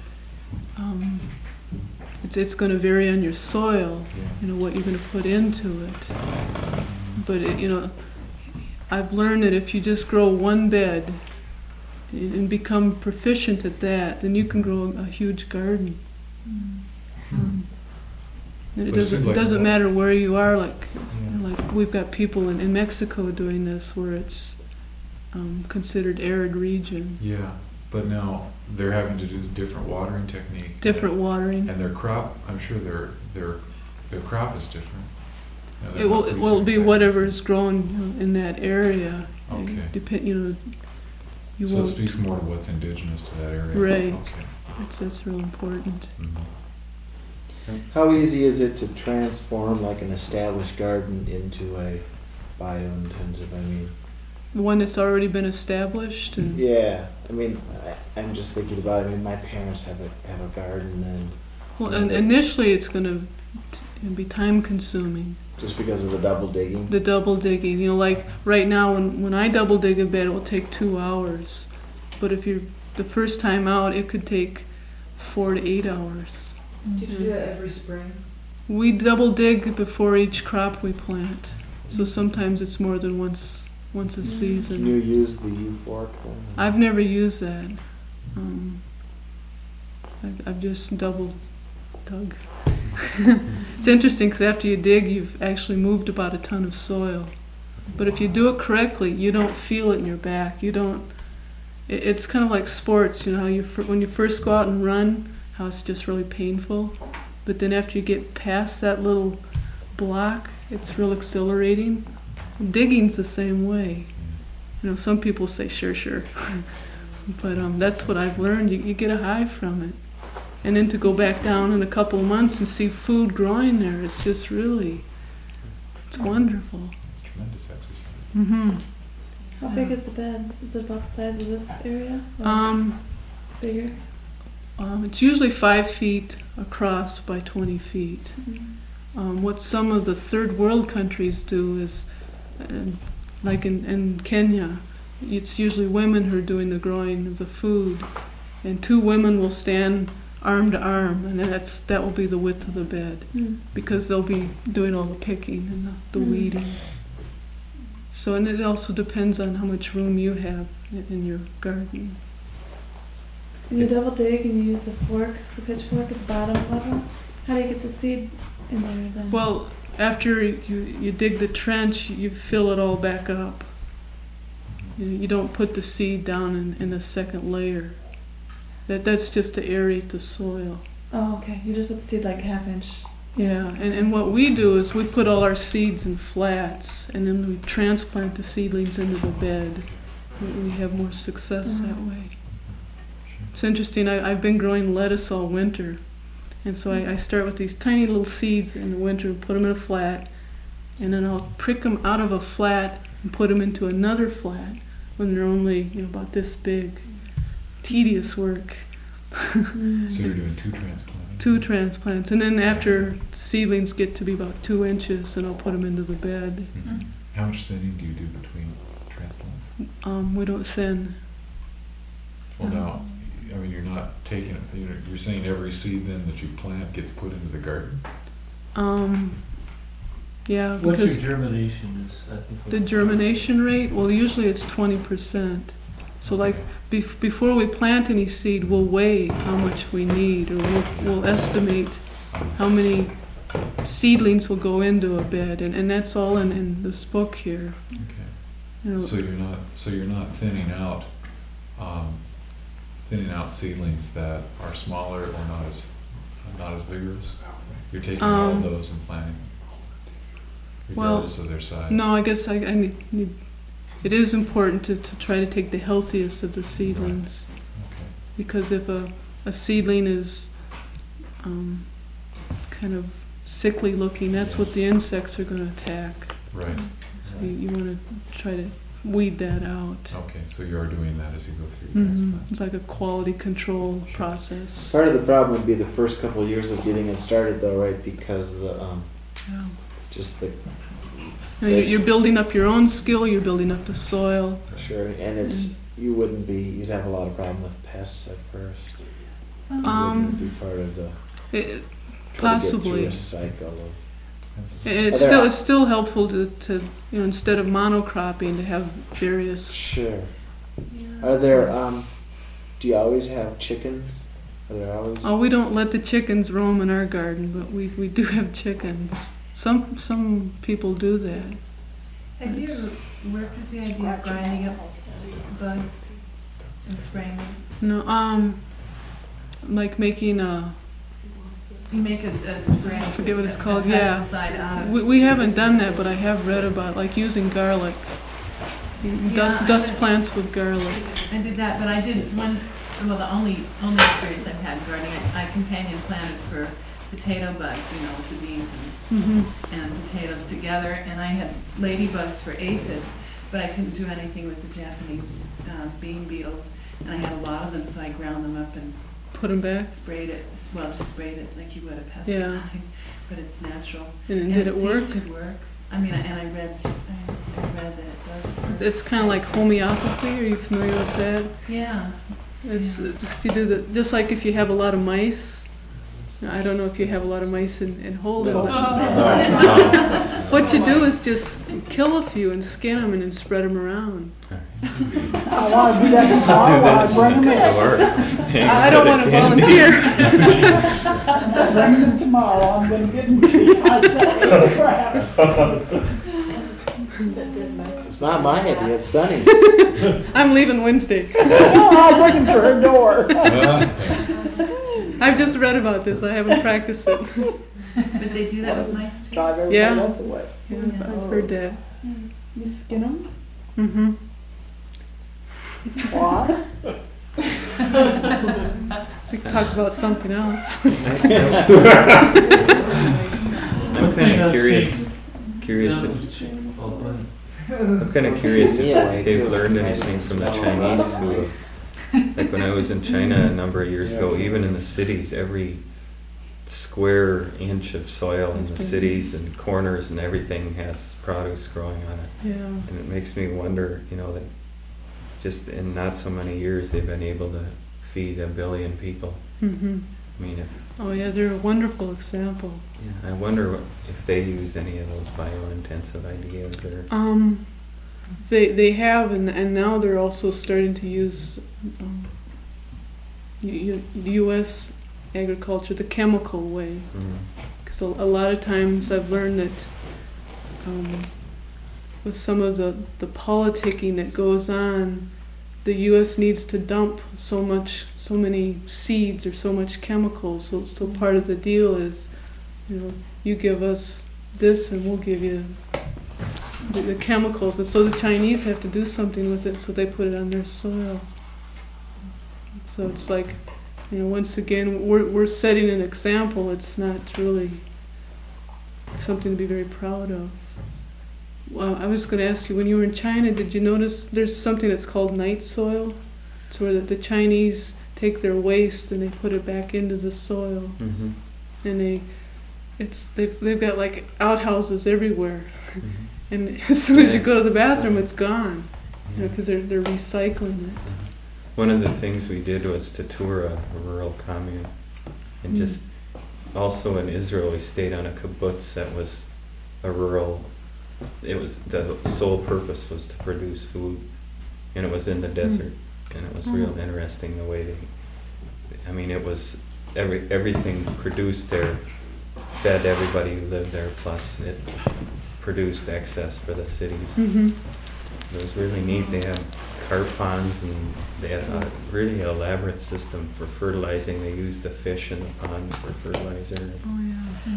it's going to vary on your soil, you know, what you're going to put into it. But you know, I've learned that if you just grow one bed and become proficient at that, then you can grow a huge garden. And it doesn't matter where you are. Like, you know, like we've got people in Mexico doing this, where it's considered arid region. Yeah, but now they're having to do different watering technique. Different watering. And their crop, I'm sure their crop is different. It will be whatever is grown in that area. Okay. You know, you so won't. It speaks more to what's indigenous to that area. Right. Okay. That's real important. How easy is it to transform like an established garden into a biointensive? I mean, one that's already been established. And yeah, I mean, I'm just thinking about. I mean, my parents have a garden, and well, and initially it's going to be time consuming. Just because of the double digging. The double digging, you know, like right now when I double dig a bed, it will take 2 hours, but if you're the first time out, it could take 4 to 8 hours. Do you do that every spring? We double dig before each crop we plant, so sometimes it's more than once a season. Can you use the U-fork then? I've never used that. I've just double dug. It's interesting because after you dig, you've actually moved about a ton of soil. But if you do it correctly, you don't feel it in your back. You don't. It's kind of like sports, you know, how when you first go out and run, how it's just really painful. But then after you get past that little block. It's real exhilarating. Digging's the same way. You know, some people say sure. But that's what I've learned. You get a high from it. And then to go back down in a couple of months and see food growing there, it's just really, it's wonderful. It's tremendous exercise. Mm-hmm. How big is the bed? Is it about the size of this area? Bigger? It's usually 5 feet across by 20 feet. What some of the third world countries do is, like in Kenya, it's usually women who are doing the growing of the food, and 2 women will stand arm to arm, and that will be the width of the bed, because they'll be doing all the picking and the weeding. So, and it also depends on how much room you have in your garden. When you double dig and you use the fork, the pitchfork at the bottom level, how do you get the seed in there then? Well, after you dig the trench, you fill it all back up. You don't put the seed down in the second layer. That's just to aerate the soil. Oh, okay. You just put the seed like ½ inch. Yeah, and what we do is we put all our seeds in flats, and then we transplant the seedlings into the bed. We have more success that way. It's interesting, I've been growing lettuce all winter, and so I start with these tiny little seeds in the winter and put them in a flat, and then I'll prick them out of a flat and put them into another flat when they're only about this big. Tedious work. So you're doing 2 transplants? 2 transplants, and then after seedlings get to be about 2 inches, then I'll put them into the bed. How much thinning do you do between transplants? We don't thin. Well, now, I mean, you're not taking it. You're saying every seed then that you plant gets put into the garden. Yeah. What's your because germination? the germination rate? Well, usually it's 20%. So like before we plant any seed, we'll weigh how much we need, or we'll estimate how many seedlings will go into a bed, and that's all in this book here. Okay. So you're not thinning out seedlings that are smaller or not as vigorous. You're taking all of those and planting, regardless of their size. No, I guess I need. It is important to try to take the healthiest of the seedlings, because if a seedling is kind of sickly looking, that's what the insects are going to attack. Right. So you want to try to weed that out. Okay, so you are doing that as you go through your transplant. It's like a quality control process. Part of the problem would be the first couple of years of getting it started, though, right? Because just the you're building up your own skill. You're building up the soil. Sure, and you'd have a lot of problem with pests at first. You wouldn't be part of the possibly a cycle of. And it's still helpful to instead of monocropping, to have various. Sure. Are there do you always have chickens? Are there always? Oh, we don't let the chickens roam in our garden, but we do have chickens. Some people do that. Have you ever worked with the idea of grinding up bugs and spraying them? No, like making a. You make a spray. I forget what it's called. Pesticide out of. We haven't done that, but I have read about like using garlic. Dust plants with garlic. I did that, but I did the only experience I've had gardening, I companion planted for potato bugs, with the beans and potatoes together, and I had ladybugs for aphids, but I couldn't do anything with the Japanese bean beetles, and I had a lot of them, so I ground them up and put them back. Just sprayed it like you would a pesticide, but it's natural. And did it work? It seemed to work. I mean, and I read that it does work. It's kind of like homeopathy. Are you familiar with that? Yeah. It's just you do just like if you have a lot of mice. I don't know if you have a lot of mice in Holden. No. What you do is just kill a few and skin them and then spread them around. I want to do that tomorrow. Bring them in. I don't want to volunteer. Bring them tomorrow. I'm going to get them to you. I said, perhaps. It's not my idea, it's Sonny's. I'm leaving Wednesday. I'll bring them to her door. I've just read about this. I haven't practiced it. But they do that with mice too? Drive everybody Yeah. else away. Yeah, I've heard that. You skin them? Mm-hmm. What? We can talk about something else. I'm kind of curious if I'm kind of curious if they've learned anything from the Chinese food. Like when I was in China a number of years ago, even in the cities, every square inch of soil in the cities and corners and everything has produce growing on it. Yeah. And it makes me wonder, that just in not so many years they've been able to feed 1 billion people. Mm-hmm. I mean, Oh yeah, they're a wonderful example. I wonder if they use any of those bio-intensive ideas or. They have, and now they're also starting to use U.S. agriculture the chemical way. Because a lot of times I've learned that with some of the politicking that goes on, the U.S. needs to dump so many seeds or so much chemicals. So part of the deal is, you give us this and we'll give you the chemicals. And so the Chinese have to do something with it, so they put it on their soil. So it's like, once again, we're setting an example. It's not really something to be very proud of. Well, I was going to ask you, when you were in China, did you notice there's something that's called night soil? It's where the Chinese take their waste and they put it back into the soil. Mm-hmm. And they've got like outhouses everywhere. And as soon as you go to the bathroom, it's gone. Because they're recycling it. One of the things we did was to tour a rural commune. And just also in Israel, we stayed on a kibbutz that was a rural. It was the sole purpose was to produce food, and it was in the desert, and it was real interesting the way it was everything produced there, fed everybody who lived there, plus it produced excess for the cities. Mm-hmm. It was really neat. They had carp ponds, and they had a really elaborate system for fertilizing. They used the fish in the ponds for fertilizer. Oh yeah.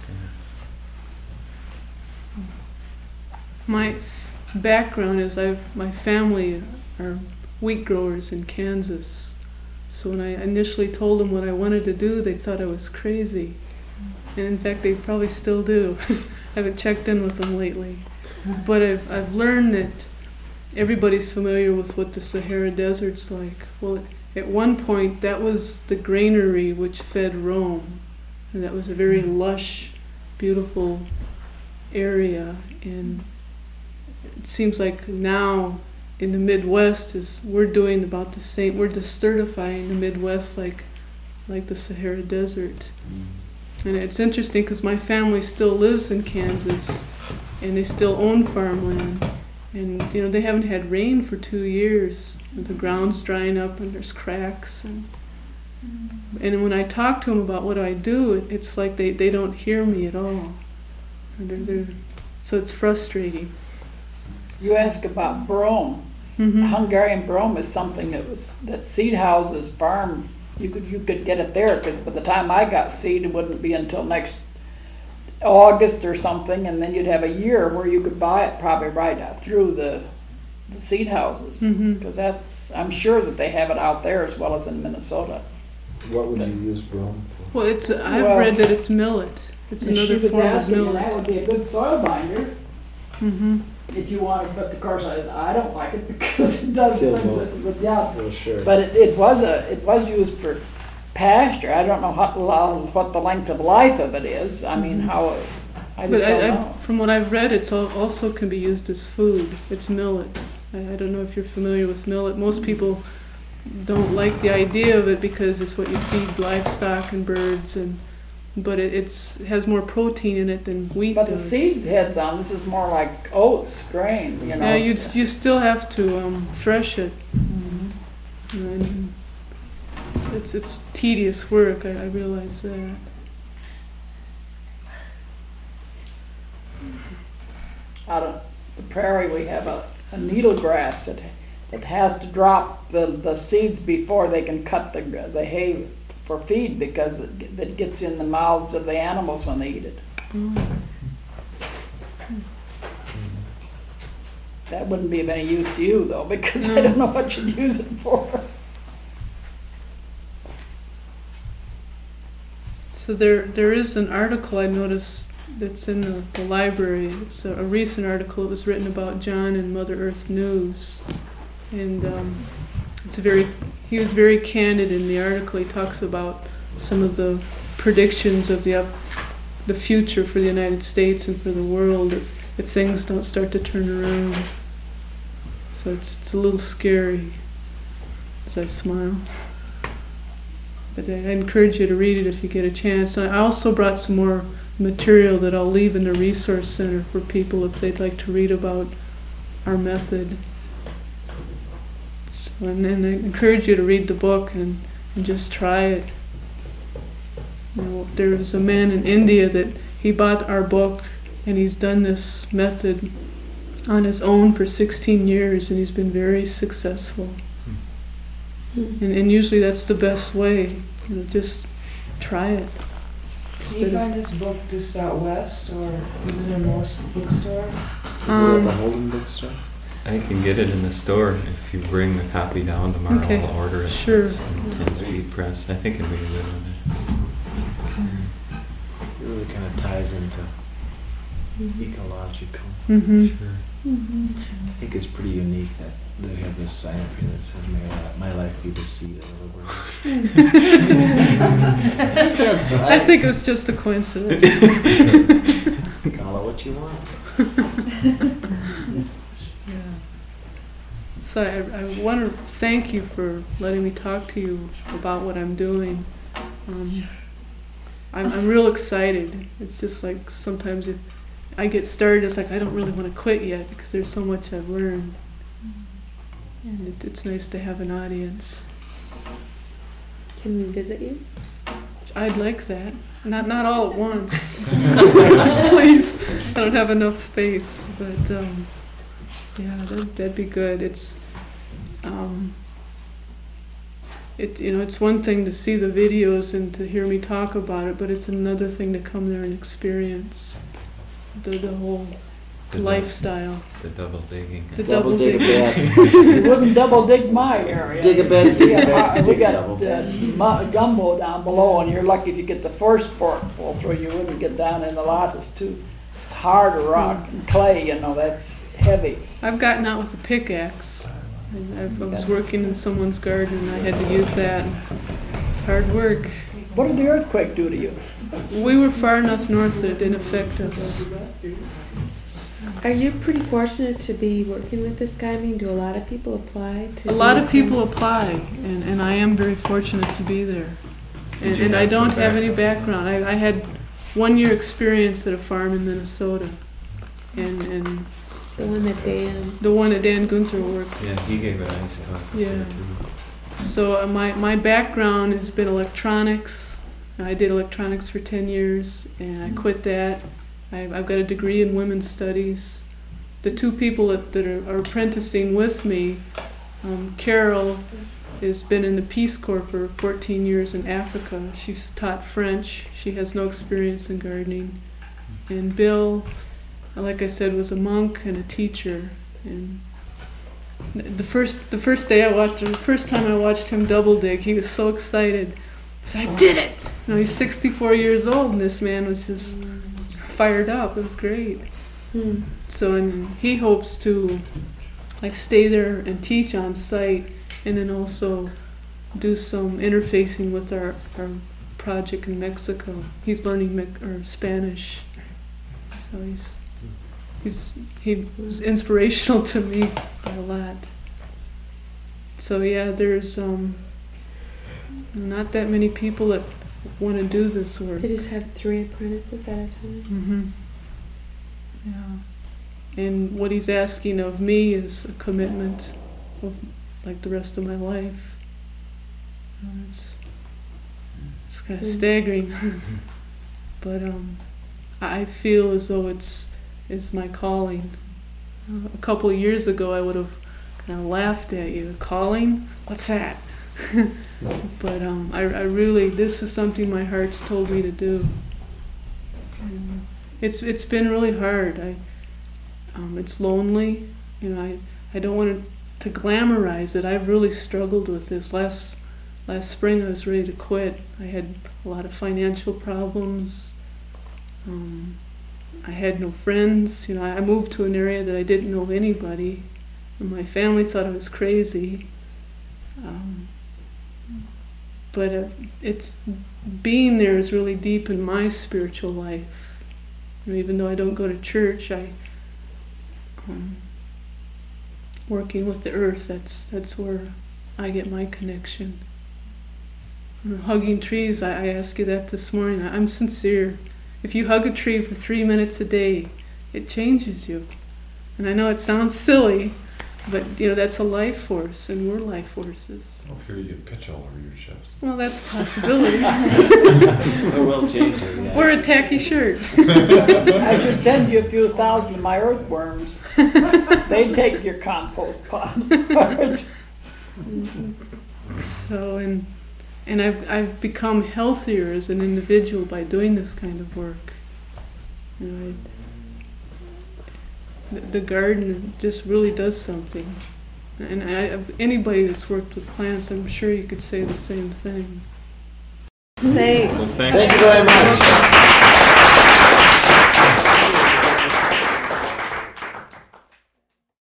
My background is my family are wheat growers in Kansas. So when I initially told them what I wanted to do, they thought I was crazy. And in fact, they probably still do. I haven't checked in with them lately. But I've learned that everybody's familiar with what the Sahara Desert's like. Well, at one point, that was the granary which fed Rome. And that was a very lush, beautiful area. And it seems like now in the Midwest we're doing about the same. We're desertifying the Midwest like the Sahara Desert. And it's interesting because my family still lives in Kansas, and they still own farmland. And they haven't had rain for 2 years. And the ground's drying up, and there's cracks. And when I talk to them about what I do, it's like they don't hear me at all. So it's frustrating. You ask about brome. Mm-hmm. Hungarian brome is something that seed houses farm. You could get it there, because by the time I got seed, it wouldn't be until next August or something, and then you'd have a year where you could buy it probably right out through the seed houses, because I'm sure that they have it out there as well as in Minnesota. What would you use brome for? Well, I've read that it's millet. It's another form of millet. That would be a good soil binder. Mm-hmm. If you want it, but of course I don't like it because it does Kills things with yeah. Well, sure. But it was used for pasture. I don't know what the length of life of it is. I mean, how I just don't know. From what I've read, it's also can be used as food. It's millet. I don't know if you're familiar with millet. Most people don't like the idea of it because it's what you feed livestock and birds, but it has more protein in it than wheat does. But the seeds heads on. This is more like oats, grain. Yeah, you still have to thresh it. And it's tedious work. I realize that. Out of the prairie, we have a needle grass that has to drop the seeds before they can cut the hay for feed because it gets in the mouths of the animals when they eat it. That wouldn't be of any use to you though, because I don't know what you'd use it for. So there is an article I noticed that's in the library. It's a recent article. It was written about John in Mother Earth News, and he was very candid in the article. He talks about some of the predictions of the future for the United States and for the world if things don't start to turn around. So it's a little scary as I smile. But I encourage you to read it if you get a chance. And I also brought some more material that I'll leave in the resource center for people if they'd like to read about our method. So, and then I encourage you to read the book and just try it. You know, there was a man in India that he bought our book and he's done this method on his own for 16 years and he's been very successful. And usually that's the best way, you know, just try it. Do you find this book just out west, or is it in most bookstores? Is it at the Holden bookstore? I can get it in the store. If you bring the copy down tomorrow, Okay. I'll order it. Sure. It's in 10 Speed Press. I think it'd be a good one. It really kind of ties into ecological. Sure. I think it's pretty unique that they have this sign up here that says, "May my life be the seed of the Lord." I think it was just a coincidence. Call it what you want. So I want to thank you for letting me talk to you about what I'm doing. I'm real excited. It's just like sometimes if I get started, it's like I don't really want to quit yet because there's so much I've learned. And it's nice to have an audience. Can we visit you? I'd like that. Not all at once. Please. I don't have enough space. But yeah, that'd be good. It's it's one thing to see the videos and to hear me talk about it, but it's another thing to come there and experience the whole lifestyle. The double digging. The double digging. You wouldn't double dig my area. Dig a bed, dig a bed, We dig a double got gumbo down below, and you're lucky if you get the first forkful through. You wouldn't get down in the last. It's too hard rock and clay. You know, that's heavy. I've gotten out with a pickaxe. I was working in someone's garden and I had to use that. It's hard work. What did the earthquake do to you? We were far enough north that it didn't affect us. Are you pretty fortunate to be working with this guy? I mean, do a lot of people apply to? A lot of people apply, and I am very fortunate to be there. And I don't have any background. I had 1 year experience at a farm in Minnesota, and the one that Dan Gunther worked. Yeah, he gave a nice talk. Yeah. So my background has been electronics. I did electronics for 10 years, and I quit that. I've got a degree in women's studies. The two people that are apprenticing with me, Carol has been in the Peace Corps for 14 years in Africa. She's taught French. She has no experience in gardening. And Bill, like I said, was a monk and a teacher. And the first time I watched him double dig, he was so excited. He said, "I did it!" You know, he's 64 years old, and this man was just fired up. It was great. So, and he hopes to stay there and teach on site, and then also do some interfacing with our project in Mexico. He's learning Spanish, so he was inspirational to me by a lot. So yeah, there's not that many people that want to do this work. They just have 3 apprentices at a time. Yeah. And what he's asking of me is a commitment of like the rest of my life. It's kind of staggering. But I feel as though it's my calling. A couple of years ago I would have kind of laughed at you. Calling? What's that? But I really, this is something my heart's told me to do. And it's been really hard. It's lonely. You know, I don't want to glamorize it. I've really struggled with this. Last spring I was ready to quit. I had a lot of financial problems. I had no friends. You know, I moved to an area that I didn't know anybody. And my family thought I was crazy. But it's being there is really deep in my spiritual life. You know, even though I don't go to church, working with the earth, that's where I get my connection. Hugging trees, I asked you that this morning. I'm sincere. If you hug a tree for 3 minutes a day, it changes you. And I know it sounds silly, but you know that's a life force, and we're life forces. I'll hear you pitch all over your chest. Well, that's a possibility. It will change it, yeah. Wear a tacky shirt. I should send you a few thousand of my earthworms. They take your compost pot. So, and I've become healthier as an individual by doing this kind of work. You know, the garden just really does something. And anybody that's worked with plants, I'm sure you could say the same thing. Thanks. Thank you very much.